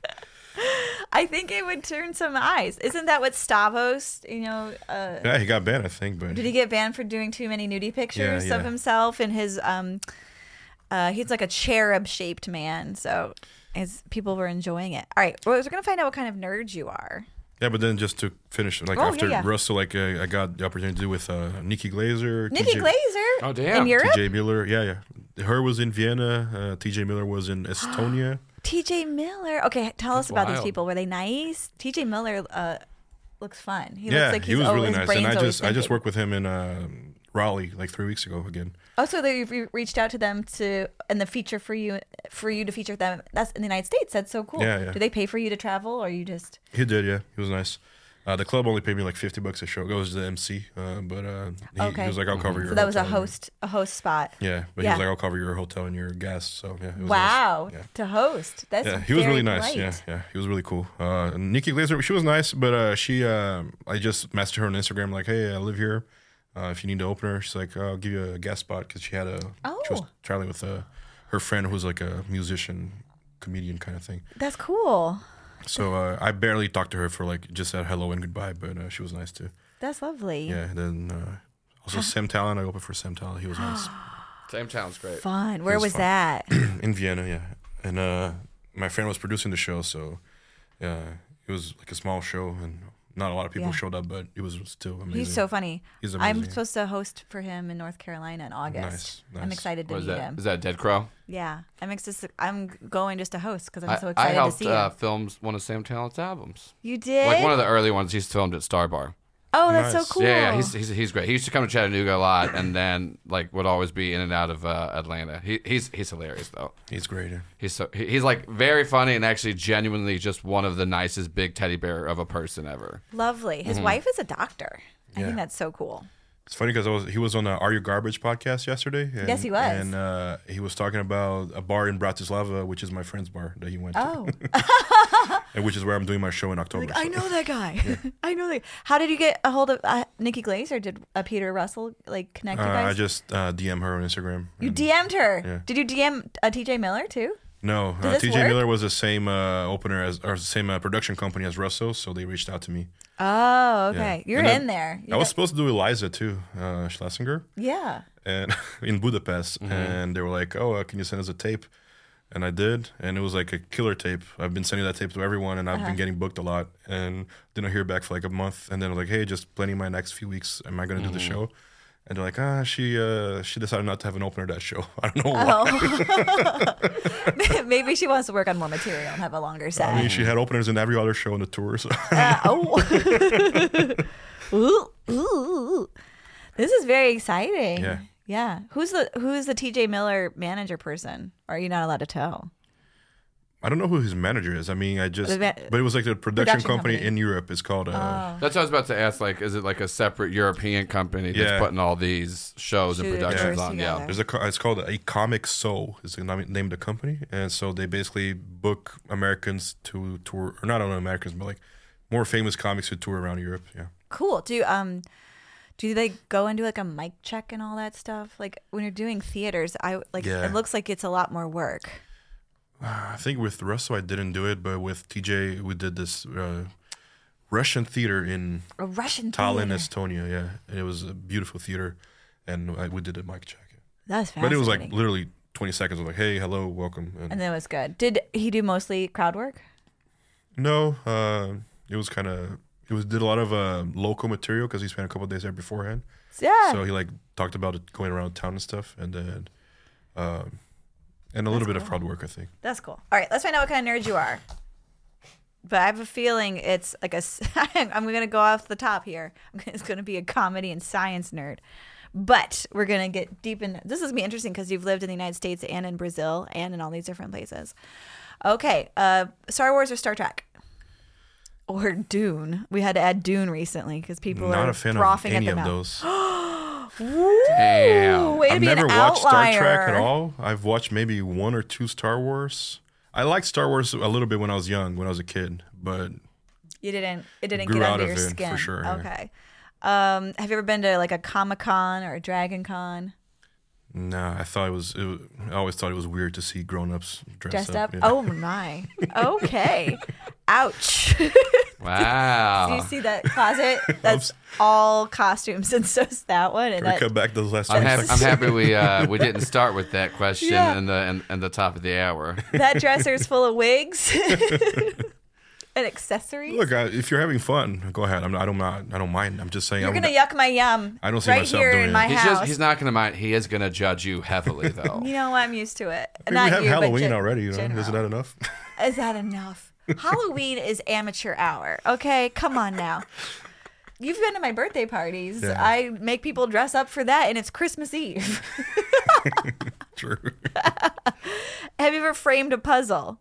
I think it would turn some eyes. Isn't that what Stavros, Yeah, he got banned, I think. But did he get banned for doing too many nudie pictures Yeah, of yeah. himself and his he's like a cherub shaped man, so his people were enjoying it. All right, well, we're gonna find out what kind of nerd you are. yeah, but then just to finish, like Oh, after yeah. Russell, like I got the opportunity to do with Nikki Glazer, Nikki Glazer. Oh, damn. In Europe? TJ Miller. Yeah. Her was in Vienna. TJ Miller was in Estonia. TJ Miller. Okay, tell us That's about these wild. people. Were they nice? TJ Miller looks fun. He Yeah, looks like he was really his nice, brain's and I always just thinking. worked with him in Raleigh like 3 weeks ago again. Oh, so you reached out to them and the feature for you to feature them. That's in the United States. That's so cool. Yeah. Do they pay for you to travel, or you just? He did, yeah. He was nice. The club only paid me like $50 a show. It was the MC, but he was like, "I'll cover your." So that was a hotel and host spot. Yeah, but he Yeah. was like, "I'll cover your hotel and your gas." So yeah, it was Wow, nice. Yeah. to host. That's Yeah, he was very really nice. polite. Yeah, he was really cool. Nikki Glazer, she was nice, but I just messaged her on Instagram like, "Hey, I live here. If you need to open her," she's like, "I'll give you a guest spot," because she was Oh. traveling with her friend who's like a musician, comedian kind of thing. That's cool. So I barely talked to her for like just said hello and goodbye, but she was nice too. That's lovely. Yeah. Then also Sam Talon, I opened for Sam Talon. He was nice Same town's great. Fun. Where was was fun. that? in Vienna. Yeah, and my friend was producing the show, so it was like a small show and. Not a lot of people Yeah. showed up, but it was still amazing. He's so funny. He's I'm amazing. supposed to host for him in North Carolina in August. Nice. I'm excited to What is meet that? him. Is that Dead Crow? Yeah, I'm going just to host because I'm so I excited to helped see him. film one of Sam Talent's albums. You did? Like one of the early ones he's filmed at Star Bar. Oh, that's Nice. so cool. Yeah, he's great. He used to come to Chattanooga a lot, and then like would always be in and out of Atlanta. He's hilarious though. He's great. Yeah. He's like very funny and actually genuinely just one of the nicest big teddy bear of a person ever. Lovely. His wife is a doctor. I Yeah. think that's so cool. It's funny because he was on the Are You Garbage podcast yesterday. And, Yes, he was. And he was talking about a bar in Bratislava, which is my friend's bar that he went to, Oh, and which is where I'm doing my show in October. I know that guy. I know that. How did you get a hold of Nikki Glazer? Did Peter Russell like connect you guys? I just DM her on Instagram. You and- DM'd her. Yeah. Did you DM TJ Miller too? No, Did this TJ work? Miller was the same opener as, or the same production company as Russell, so they reached out to me. Oh, okay. Yeah. You're And then in there. I was supposed to do Eliza too, Schlesinger, Yeah. and in Budapest, and they were like, "Oh, can you send us a tape?" And I did, and it was like a killer tape. I've been sending that tape to everyone, and I've been getting booked a lot, and didn't hear back for like a month. And then I was like, "Hey, just planning my next few weeks. Am I going to do the show?" And they're like, she decided not to have an opener that show. I don't know why. Oh. Maybe she wants to work on more material and have a longer set. I mean, she had openers in every other show on the tour. So. Ooh, ooh. This is very exciting. Yeah. Yeah. Who's the TJ Miller manager person? Or are you not allowed to tell? I don't know who his manager is. I mean, The va- but it was like the production company company. in Europe. It's called. Oh. That's what I was about to ask. Like, is it like a separate European company that's Yeah. putting all these shows and Shoot, productions yeah. on? Yeah. Together. It's called a Comic Soul. Is the name of the company, and so they basically book Americans to tour, or not only Americans, but like more famous comics who tour around Europe. Yeah. Cool. Do they go and do like a mic check and all that stuff? Like when you're doing theaters, Yeah. it looks like it's a lot more work. I think with Russell I didn't do it, but with TJ we did this Russian theater in A Russian Tallinn, theater. Estonia. Yeah, and it was a beautiful theater, and we did a mic check. That's But fascinating. it was like literally 20 seconds of like, "Hey, hello, welcome." And then it was good. Did he do mostly crowd work? No, it was kind of did a lot of local material because he spent a couple of days there beforehand. Yeah. So he like talked about it going around town and stuff, and then and a little bit of crowd work, I think. That's cool. All right, let's find out what kind of nerd you are. But I have a feeling it's like I'm going to go off the top here. It's going to be a comedy and science nerd. But we're going to get deep in. This is going to be interesting because you've lived in the United States and in Brazil and in all these different places. Okay, Star Wars or Star Trek? Or Dune. We had to add Dune recently because people Not are a fan of frothing any at the of mouth. those. Damn. Way to I've be never an watched outlier. Star Trek at all. I've watched maybe 1 or 2 Star Wars. I liked Star Wars a little bit when I was young, when I was a kid, but You didn't. It didn't Grew get out under of your it, skin. for sure, yeah. Okay. Have you ever been to like a Comic-Con or a Dragon Con? nah, I always thought it was weird to see grown-ups Dressed up? Yeah. Oh my. Okay. Ouch. Wow. Do you see that closet? That's all costumes, and so's that one. And Can we that, cut back those last I'm 20 happy, seconds? I'm happy we didn't start with that question Yeah. in the top of the hour. that dresser's full of wigs and accessories. Look, if you're having fun, go ahead. I don't mind. I'm just saying. You're I'm, gonna yuck my yum. I don't see right myself here doing in it. my house. He's not going to mind. He is going to judge you heavily, though. You know, I'm used to it. we Not have you, but Halloween already. general. Isn't that enough? Is that enough? Halloween is amateur hour. Okay, come on now. You've been to my birthday parties. Yeah. I make people dress up for that, and it's Christmas Eve. True. Have you ever framed a puzzle?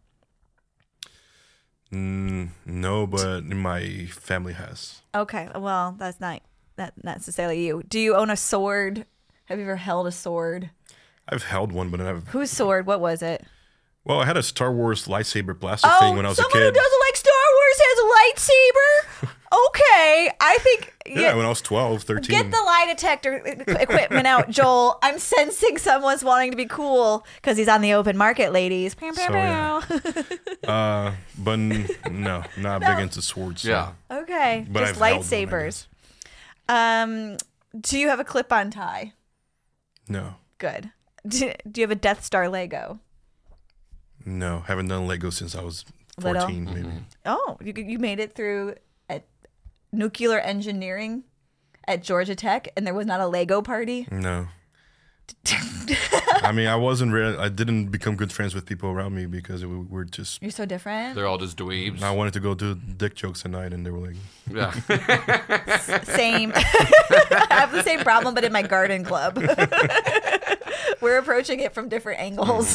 No, but my family has. Okay, well, that's not necessarily you. Do you own a sword? Have you ever held a sword? I've held one, but Whose sword? What was it? well, I had a Star Wars lightsaber blaster thing when I was a someone who kid. doesn't like Star Wars has a lightsaber? Okay, I think... Yeah, when I was 12, 13. Get the lie detector equipment out, Joel. I'm sensing someone's wanting to be cool because he's on the open market, ladies. Pow, pow, So, yeah. pow. But no, not big into swords. so- Yeah. Okay, But just I've held one, I lightsabers. guess. Do you have a clip-on tie? No, Good. Do you have a Death Star Lego? no, haven't done Lego since I was 14, Little? maybe. Oh, you made it through at nuclear engineering at Georgia Tech, and there was not a Lego party? No. I mean, I didn't become good friends with people around me because we were just. You're so different. They're all just dweebs. I wanted to go do dick jokes at night, and they were like, Yeah. Same. I have the same problem, but in my garden club. We're approaching it from different angles.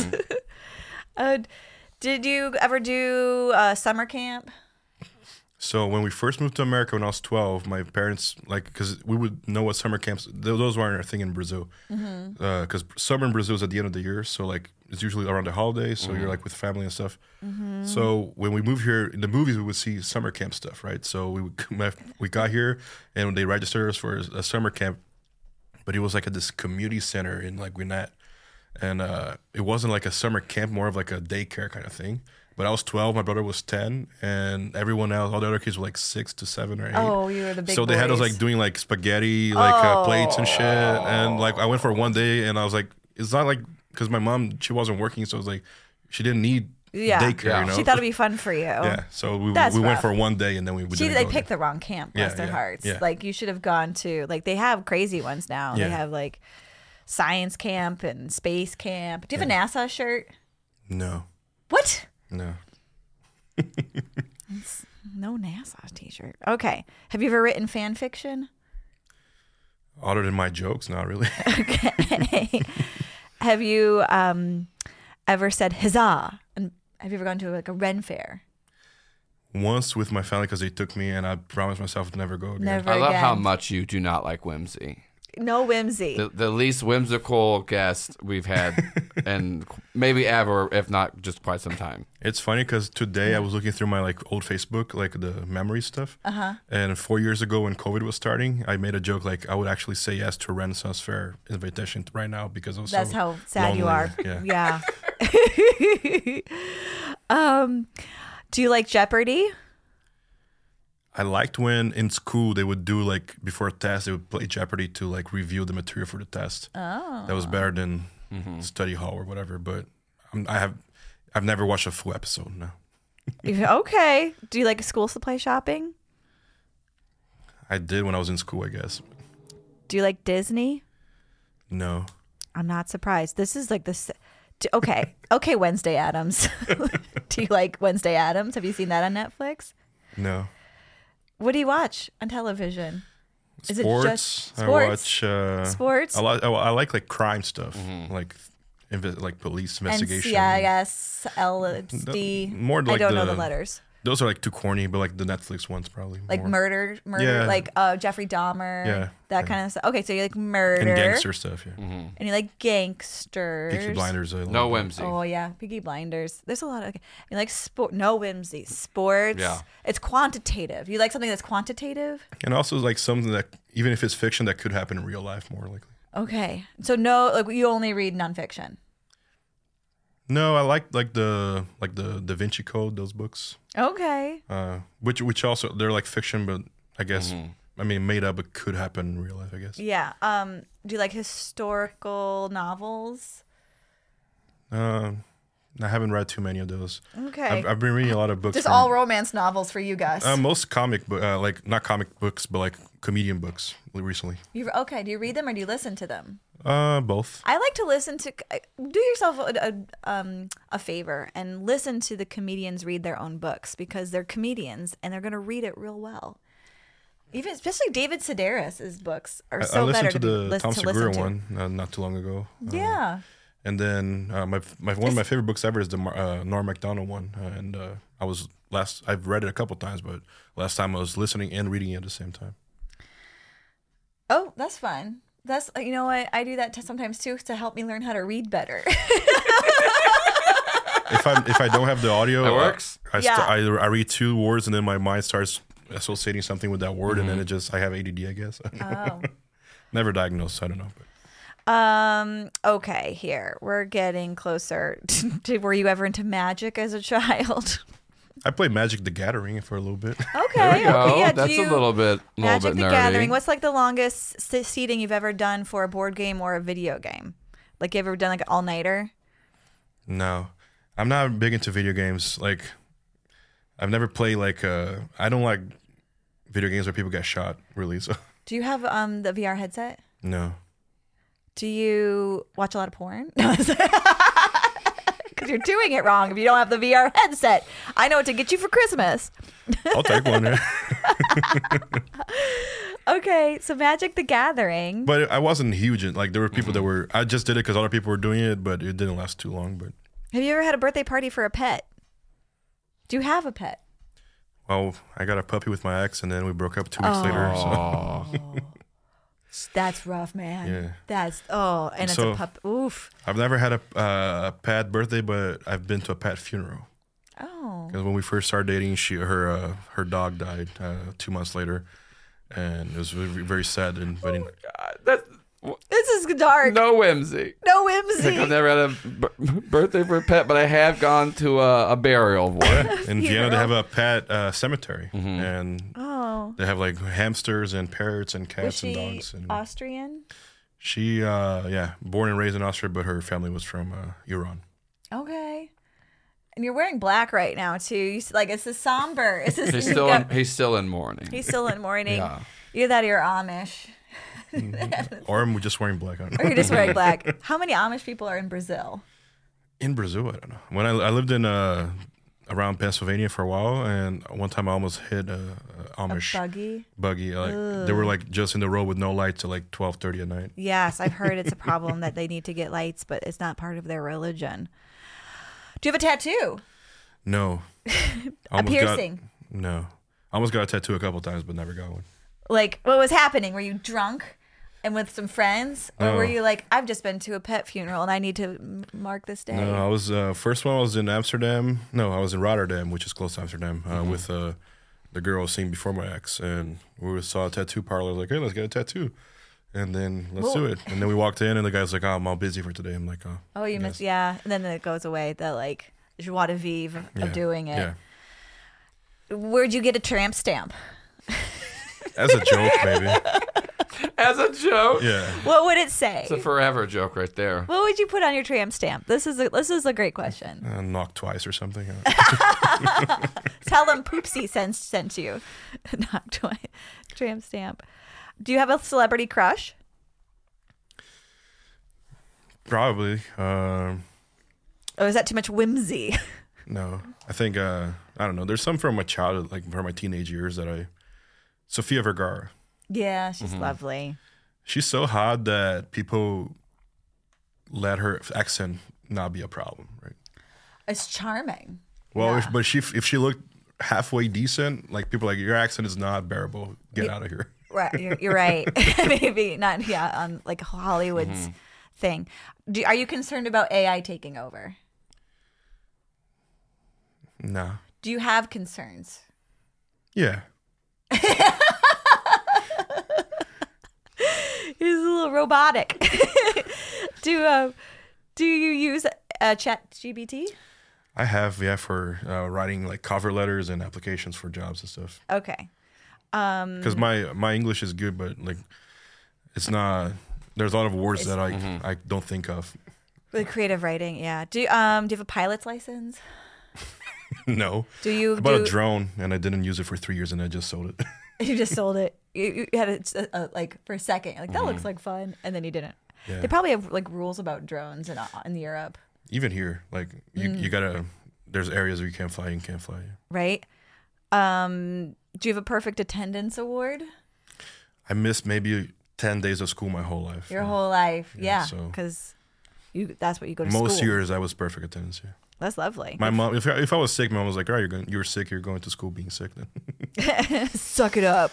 Did you ever do summer camp? So when we first moved to America when I was 12, my parents, because we would know what summer camps, those weren't a thing in Brazil. Because summer in Brazil is at the end of the year, so it's usually around the holidays, so you're with family and stuff. So when we moved here, in the movies we would see summer camp stuff, right? So we got here and they registered us for a summer camp, but it was at this community center in Gwinnett. And it wasn't like a summer camp, more of like a daycare kind of thing. But I was 12, my brother was 10, and everyone else, all the other kids were 6 to 7 or 8. Oh, you were the big So they had us boys. doing spaghetti, plates and shit. And I went for one day, and I was like, it's not because my mom, she wasn't working, so it was she didn't need daycare, Yeah. you know? She thought it'd be fun for you. Yeah, so we That's went rough. for one day, and then we didn't They go picked there. the wrong camp, bless Yeah, their yeah, hearts. yeah. You should have gone to, they have crazy ones now. They Yeah. have science camp and space camp. Do you have a NASA shirt? No, What? no. No NASA t-shirt. Okay. Have you ever written fan fiction? Other than my jokes, not really. Okay. Have you ever said huzzah? And have you ever gone to a Ren fair? Once with my family because they took me, and I promised myself to never go again. Never I love again. how much you do not like whimsy. No whimsy. The least whimsical guest we've had, and maybe ever, if not just quite some time. It's funny because today I was looking through my old Facebook, the memory stuff. And 4 years ago when COVID was starting, I made a joke I would actually say yes to a Renaissance Fair invitation right now because I was That's so how sad you lonely. are. Yeah. Yeah. Do you like Jeopardy? I liked when in school they would do before a test they would play Jeopardy to review the material for the test. Oh. That was better than study hall or whatever. But I've never watched a full episode. No. Okay. Do you like school supply shopping? I did when I was in school, I guess. Do you like Disney? No. I'm not surprised. This is this. Okay. Okay, Wednesday Addams. Do you like Wednesday Addams? Have you seen that on Netflix? No. What do you watch on television? Is Sports. it just I sports? watch Sports? I like crime stuff, like police investigation. NCIS, LSD. More I like don't know the the letters. Those are like too corny, but like the Netflix ones probably Like more. murder, Yeah. like Jeffrey Dahmer, Yeah, that yeah. kind of stuff. Okay, so you like murder and gangster stuff. Yeah, and you like gangsters. Peaky Blinders. I No love whimsy. Oh yeah, Peaky Blinders. There's a lot of you like sport. No whimsy. Sports. Yeah. It's quantitative. You like something that's quantitative. that. And also like something that even if it's fiction, that could happen in real life more likely. Okay, so no, like you only read nonfiction. No, I like the Da Vinci Code, those books. Okay. Which also they're like fiction, but I guess I mean made up, but could happen in real life. I guess. Yeah. Do you like historical novels? I haven't read too many of those. Okay. I've been reading a lot of books. Just from- all romance novels for you guys. most comic, like not comic books, but like comedian books recently. Okay. Do you read them or do you listen to them? Both. I like to listen to. Do yourself a favor and listen to the comedians read their own books because they're comedians and they're going to read it real well. Even especially David Sedaris' books are so I better listened to to be the Tom to listen Segura to. one not too long ago. Yeah. And then one of my favorite books ever is the Norm Macdonald one. I've read it a couple times, but last time I was listening and reading it at the same time. Oh, that's fun. That's you know what I do that sometimes too to help me learn how to read better. If I don't have the audio, That works? I read 2 words and then my mind starts associating something with that word, and then I have ADD, I guess. Oh. Never diagnosed, so I don't know. But. Okay, here. We're getting closer to were you ever into magic as a child? I played Magic the Gathering for a little bit. Okay, There we go. okay, yeah. That's do you, a little bit Magic the nerdy. Gathering. What's like the longest seating you've ever done for a board game or a video game? Like you ever done like an all nighter? No, I'm not big into video games. Like, I've never played like I don't like video games where people get shot. Really, so Do you have the VR headset? no. Do you watch a lot of porn? Because you're doing it wrong if you don't have the VR headset. I know what to get you for Christmas. I'll take one. Yeah. Okay, so Magic the Gathering. But I wasn't huge. Like there were people that were. I just did it because other people were doing it, but it didn't last too long. But Have you ever had a birthday party for a pet? Do you have a pet? well, I got a puppy with my ex, and then we broke up 2 weeks later. So. Oh. That's rough, man. Yeah. That's and it's So- a pup. Oof. I've never had a pet birthday, but I've been to a pet funeral. Oh. Because when we first started dating, her dog died 2 months later, and it was very, very sad. And but This is dark. No whimsy. No whimsy. I've never had a birthday for a pet, but I have gone to a burial of one. in Vienna they have a pet cemetery, and Oh. they have like hamsters and parrots and Was cats and she dogs. And Austrian? she, born and raised in Austria, but her family was from Iran. Okay. And you're wearing black right now too. Like it's a somber. It's a, He's still in mourning. He's still in mourning. Yeah. Either that or you're Amish. Or I'm just wearing black. I don't Or know. you're just wearing black. How many Amish people are in Brazil? In Brazil, I don't know. When I lived in around Pennsylvania for a while, and one time I almost hit a Amish Buggy? Like they were like just in the road with no lights till like 12:30 at night. Yes, I've heard it's a problem that they need to get lights, but it's not part of their religion. Do you have a tattoo? No, A piercing? No, I almost got a tattoo a couple times, but never got one. Like, what was happening? Were you drunk and with some friends? Or were No. you like, I've just been to a pet funeral and I need to mark this day? No, I was first one I was in Amsterdam. No, I was in Rotterdam, which is close to Amsterdam, with the girl I was seeing before my ex, and we saw a tattoo parlor. Like, hey, let's get a tattoo, and then let's do it. And then we walked in, and the guy's like, "Oh, I'm all busy for today." I'm like, "Oh, Oh, you missed, yeah. And then it goes away, the like joie de vivre of doing it. Yeah, Where'd you get a tramp stamp? as a joke, maybe. As a joke. Yeah, What would it say? It's a forever joke right there. What would you put on your tramp stamp? This is a great question. knock twice or something. Tell them Poopsie sent you. Not twice. Tramp stamp. Do you have a celebrity crush? Probably. Or is that too much whimsy? No, I think I don't know. There's some from my childhood, like from my teenage years, Sofia Vergara. Yeah, she's lovely. She's so hot that people let her accent not be a problem, right? It's charming. Well, Yeah. if she looked halfway decent, like people are like, your accent is not bearable. Get out of here. Right, you're right. Maybe not. Yeah, on like Hollywood's thing. Are you concerned about AI taking over? No. Do you have concerns? Yeah. He's a little robotic. Do you use ChatGPT? I have, for writing like cover letters and applications for jobs and stuff. Okay. Because my English is good, but like it's not. There's a lot of words that I don't think of. The creative writing, yeah. Do you have a pilot's license? No. Do you? I bought a drone and I didn't use it for 3 years and I just sold it. You just sold it. You had it like for a second, like that looks like fun, and then you didn't. Yeah. They probably have like rules about drones in Europe, Even here, like you gotta. There's areas where you can't fly. You can't fly. right? Do you have a perfect attendance award? I missed maybe 10 days of school my whole life. Your whole life, yeah, so- because that's what you go to Most school. years I was perfect attendance. Yeah. That's lovely. My mom, if I was sick, my mom was like, "All right, you're sick. You're going to school being sick." Then Suck it up.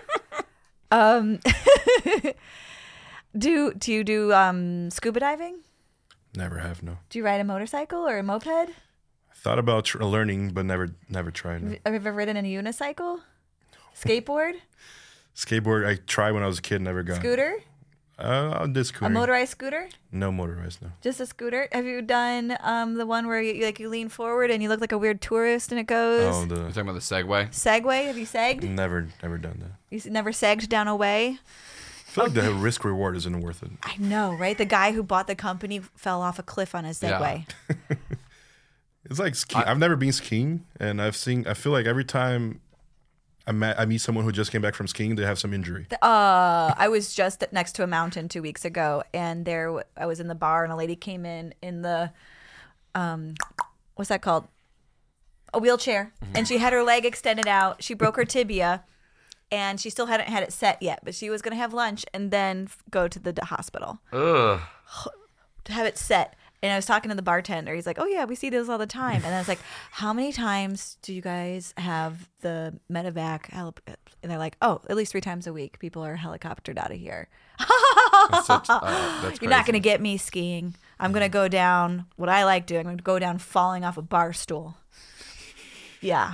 Do you do scuba diving? never have no. Do you ride a motorcycle or a moped? Thought about learning, but never tried. No. Have you ever ridden a unicycle? Skateboard? Skateboard, I tried when I was a kid. Never got. Scooter? I did scooter. A motorized scooter? No motorized. No. Just a scooter? Have you done the one where you lean forward and you look like a weird tourist and it goes? Oh, You're talking about the Segway? Segway? Have you segged? never done that. You never segged down a way? I feel like the risk reward isn't worth it. I know, right? The guy who bought the company fell off a cliff on his Segway. It's like skiing. I've never been skiing, and I feel like every time I meet someone who just came back from skiing, they have some injury. I was just next to a mountain 2 weeks ago, and I was in the bar, and a lady came in the, what's that called? A wheelchair, and she had her leg extended out. She broke her tibia, and she still hadn't had it set yet, but she was going to have lunch and then go to the hospital Ugh. to have it set. And I was talking to the bartender. He's like, "Oh yeah, we see those all the time." And I was like, "How many times do you guys have the medevac help?" And they're like, "Oh, at least 3 times a week. People are helicoptered out of here." That's You're not crazy. going to get me skiing. I'm going to go down what I like doing. I'm going to go down falling off a bar stool. Yeah.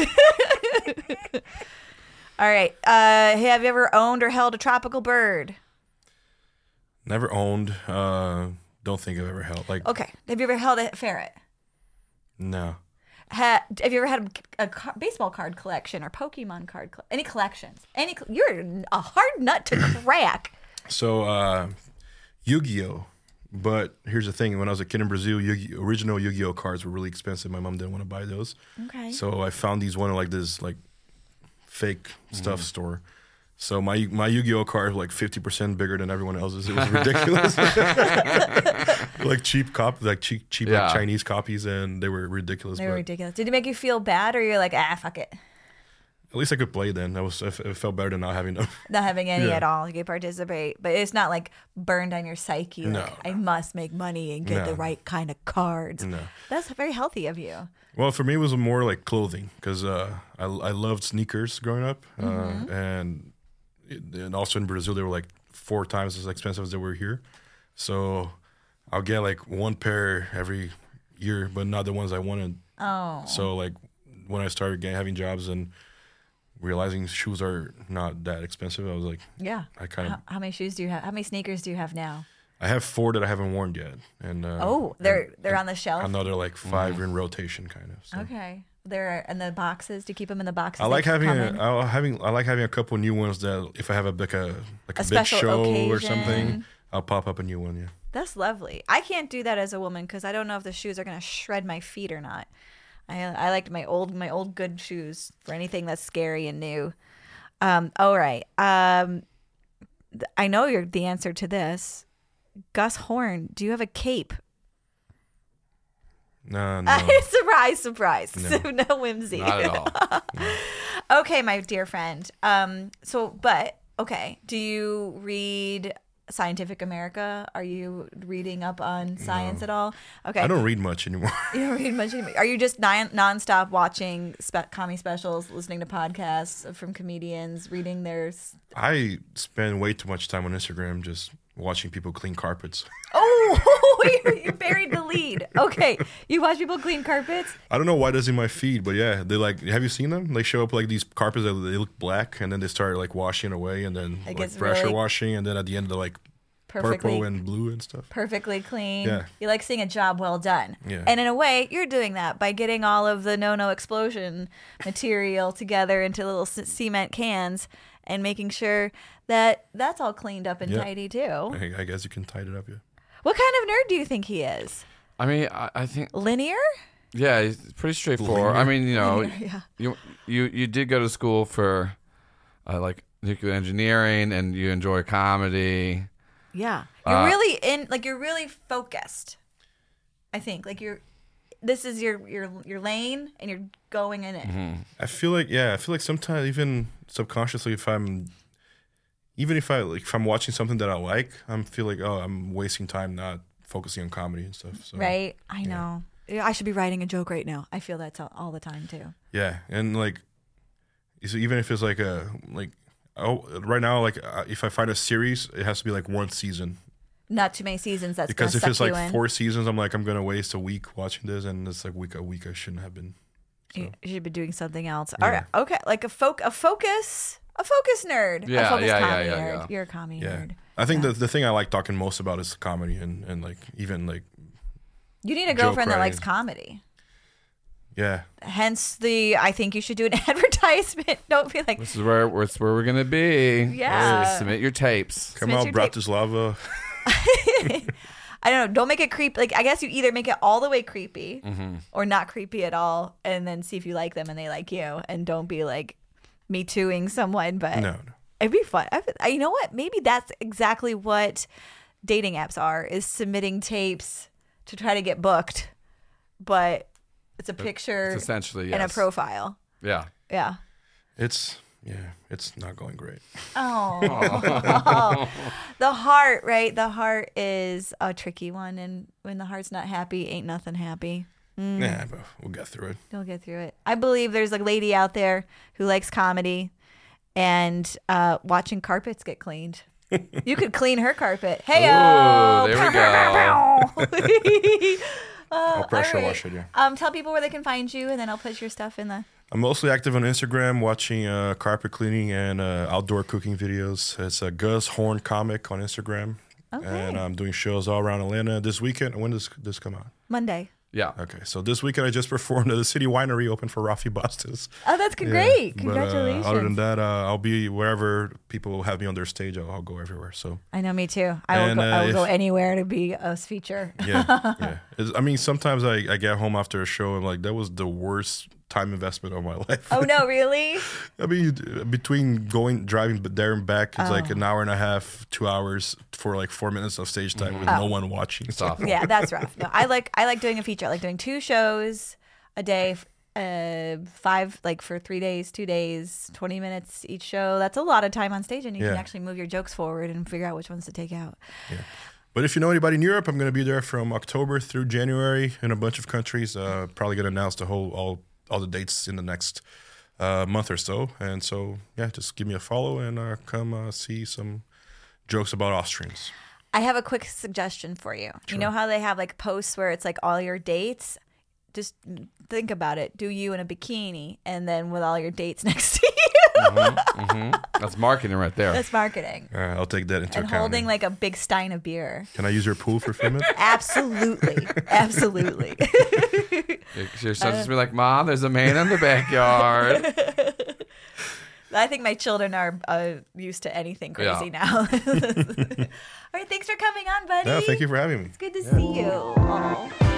All right. Have you ever owned or held a tropical bird? Never owned. Don't think I've ever held. Like, Okay. Have you ever held a ferret? no. Have you ever had a baseball card collection or Pokemon card? Any collections? You're a hard nut to crack. So, Yu-Gi-Oh! But here's the thing: when I was a kid in Brazil, original Yu-Gi-Oh! Cards were really expensive. My mom didn't want to buy those. Okay. So I found these one in like this like fake stuff store. So my Yu-Gi-Oh! Card was like 50% bigger than everyone else's. It was ridiculous. Like cheap like Yeah. Chinese copies, and they were ridiculous. They were but ridiculous. Did it make you feel bad, or you're like, fuck it, at least I could play then. It felt better than not having them. not having any Yeah. at all? You could participate, but it's not like burned on your psyche. No. Like, I must make money and get No. the right kind of cards. No. That's very healthy of you. Well, for me, it was more like clothing because I loved sneakers growing up, and also in Brazil they were like 4 times as expensive as they were here. So I'll get like 1 pair every year, but not the ones I wanted. Oh. So like when I started having jobs and realizing shoes are not that expensive, I was like, Yeah. I kind of How many shoes do you have? How many sneakers do you have now? I have 4 that I haven't worn yet, and They're on the shelf. another like 5 in rotation, kind of. So. Okay. They're in the boxes. Do you keep them in the boxes? I like that having come in? I like having a couple new ones that if I have a big big special show or occasion. something, I'll pop up a new one. Yeah. That's lovely. I can't do that as a woman because I don't know if the shoes are gonna shred my feet or not. I liked my old good shoes for anything that's scary and new. All right. I know you're the answer to this. Gus Horn, do you have a cape? No. Surprise. No. So no whimsy. Not at all. Okay, my dear friend. Okay. Do you read Scientific America? Are you reading up on science at all? Okay. I don't read much anymore. You don't read much anymore. Are you just nonstop watching comedy specials, listening to podcasts from comedians, reading their... I spend way too much time on Instagram just watching people clean carpets. Oh, you buried the lead. Okay. You watch people clean carpets? I don't know why that's in my feed, but yeah, they like. Have you seen them? They show up like these carpets that they look black, and then they start like washing away, and then It like gets pressure really washing, and then at the end they're like Perfectly, purple and blue and stuff. perfectly clean. Yeah. You like seeing a job well done. Yeah. And in a way, you're doing that by getting all of the no-no explosion material together into little cement cans and making sure that that's all cleaned up and Yeah. tidy too. I guess you can tidy it up, yeah. What kind of nerd do you think he is? I mean, I think Linear? yeah, it's pretty straightforward. I mean, Yeah. you did go to school for like nuclear engineering, and you enjoy comedy. Yeah. You're really you're really focused. I think this is your lane and you're going in it. I feel like sometimes even subconsciously, if I'm watching something that I like, I feel like, oh, I'm wasting time not focusing on comedy and stuff. So, Right? I know. I should be writing a joke right now. I feel that all the time too. yeah, and like, so even if it's like right now, like if I find a series, it has to be like one season. Not too many seasons. That's Because gonna if it's suck like you in. 4 seasons, I'm like, I'm gonna waste a week watching this, and it's like a week I shouldn't have been. You should be doing something else. Yeah. All right. Okay. Like a focus nerd. Yeah, A focus yeah, comedy yeah, nerd. yeah. You're a comedy Yeah, nerd. I think the thing I like talking most about is comedy and like even like You need a joke girlfriend that likes writing. comedy. yeah. Hence I think you should do an advertisement. Don't be like, This is where we're gonna be. Yeah. Submit your tapes. Come Submit out, your tape. Bratislava. I don't know. Don't make it creepy. Like, I guess you either make it all the way creepy Mm-hmm. or not creepy at all, and then see if you like them and they like you, and don't be like me tooing someone. But No. it'd be fun. You know what? Maybe that's exactly what dating apps are: is submitting tapes to try to get booked, but it's a picture It's essentially and a yes. profile. Yeah. Yeah. It's not going great. Oh, the heart, right? The heart is a tricky one, and when the heart's not happy, ain't nothing happy. Yeah, but we'll get through it. You'll get through it. I believe there's a lady out there who likes comedy and watching carpets get cleaned. You could clean her carpet. Hey, Ooh, there we go. I'll pressure all right. wash it, yeah. Tell people where they can find you, and then I'll put your stuff in the. I'm mostly active on Instagram, watching carpet cleaning and outdoor cooking videos. It's a Gus Horn Comic on Instagram. Okay. And I'm doing shows all around Atlanta this weekend. When does this come out? Monday. Yeah. Okay, so this weekend I just performed at the City Winery, open for Rafi Bastos. Oh, that's Yeah, great! but, Congratulations. other than that, I'll be wherever people have me on their stage. I'll go everywhere. So I know, me too. I will go anywhere to be a feature. yeah, yeah. I mean, sometimes I get home after a show. I'm like, that was the worst time investment of my life. Oh no, really? I mean, between driving there and back, it's like Oh. an hour and a half, 2 hours for like 4 minutes of stage time with no one watching. It's awful. Yeah, that's rough. No, I like doing a feature. I like doing 2 shows a day, 5 like for 3 days, 2 days, 20 minutes each show. That's a lot of time on stage, and you can Yeah. actually move your jokes forward and figure out which ones to take out. But if you know anybody in Europe, I'm going to be there from October through January in a bunch of countries. Probably going to announce all the dates in the next month or so. And so, yeah, just give me a follow and come see some jokes about Austrians. I have a quick suggestion for you. You know how they have like posts where it's like all your dates? Just think about it. Do you in a bikini and then with all your dates next to you. That's marketing right there. That's marketing. I'll take that into And account. holding like a big stein of beer. Can I use your pool for filming? Absolutely. Absolutely. Your son's just be like, Mom, there's a man in the backyard. I think my children are used to anything crazy now. All right, thanks for coming on, buddy. Yeah, thank you for having me. It's good to see you. Aw.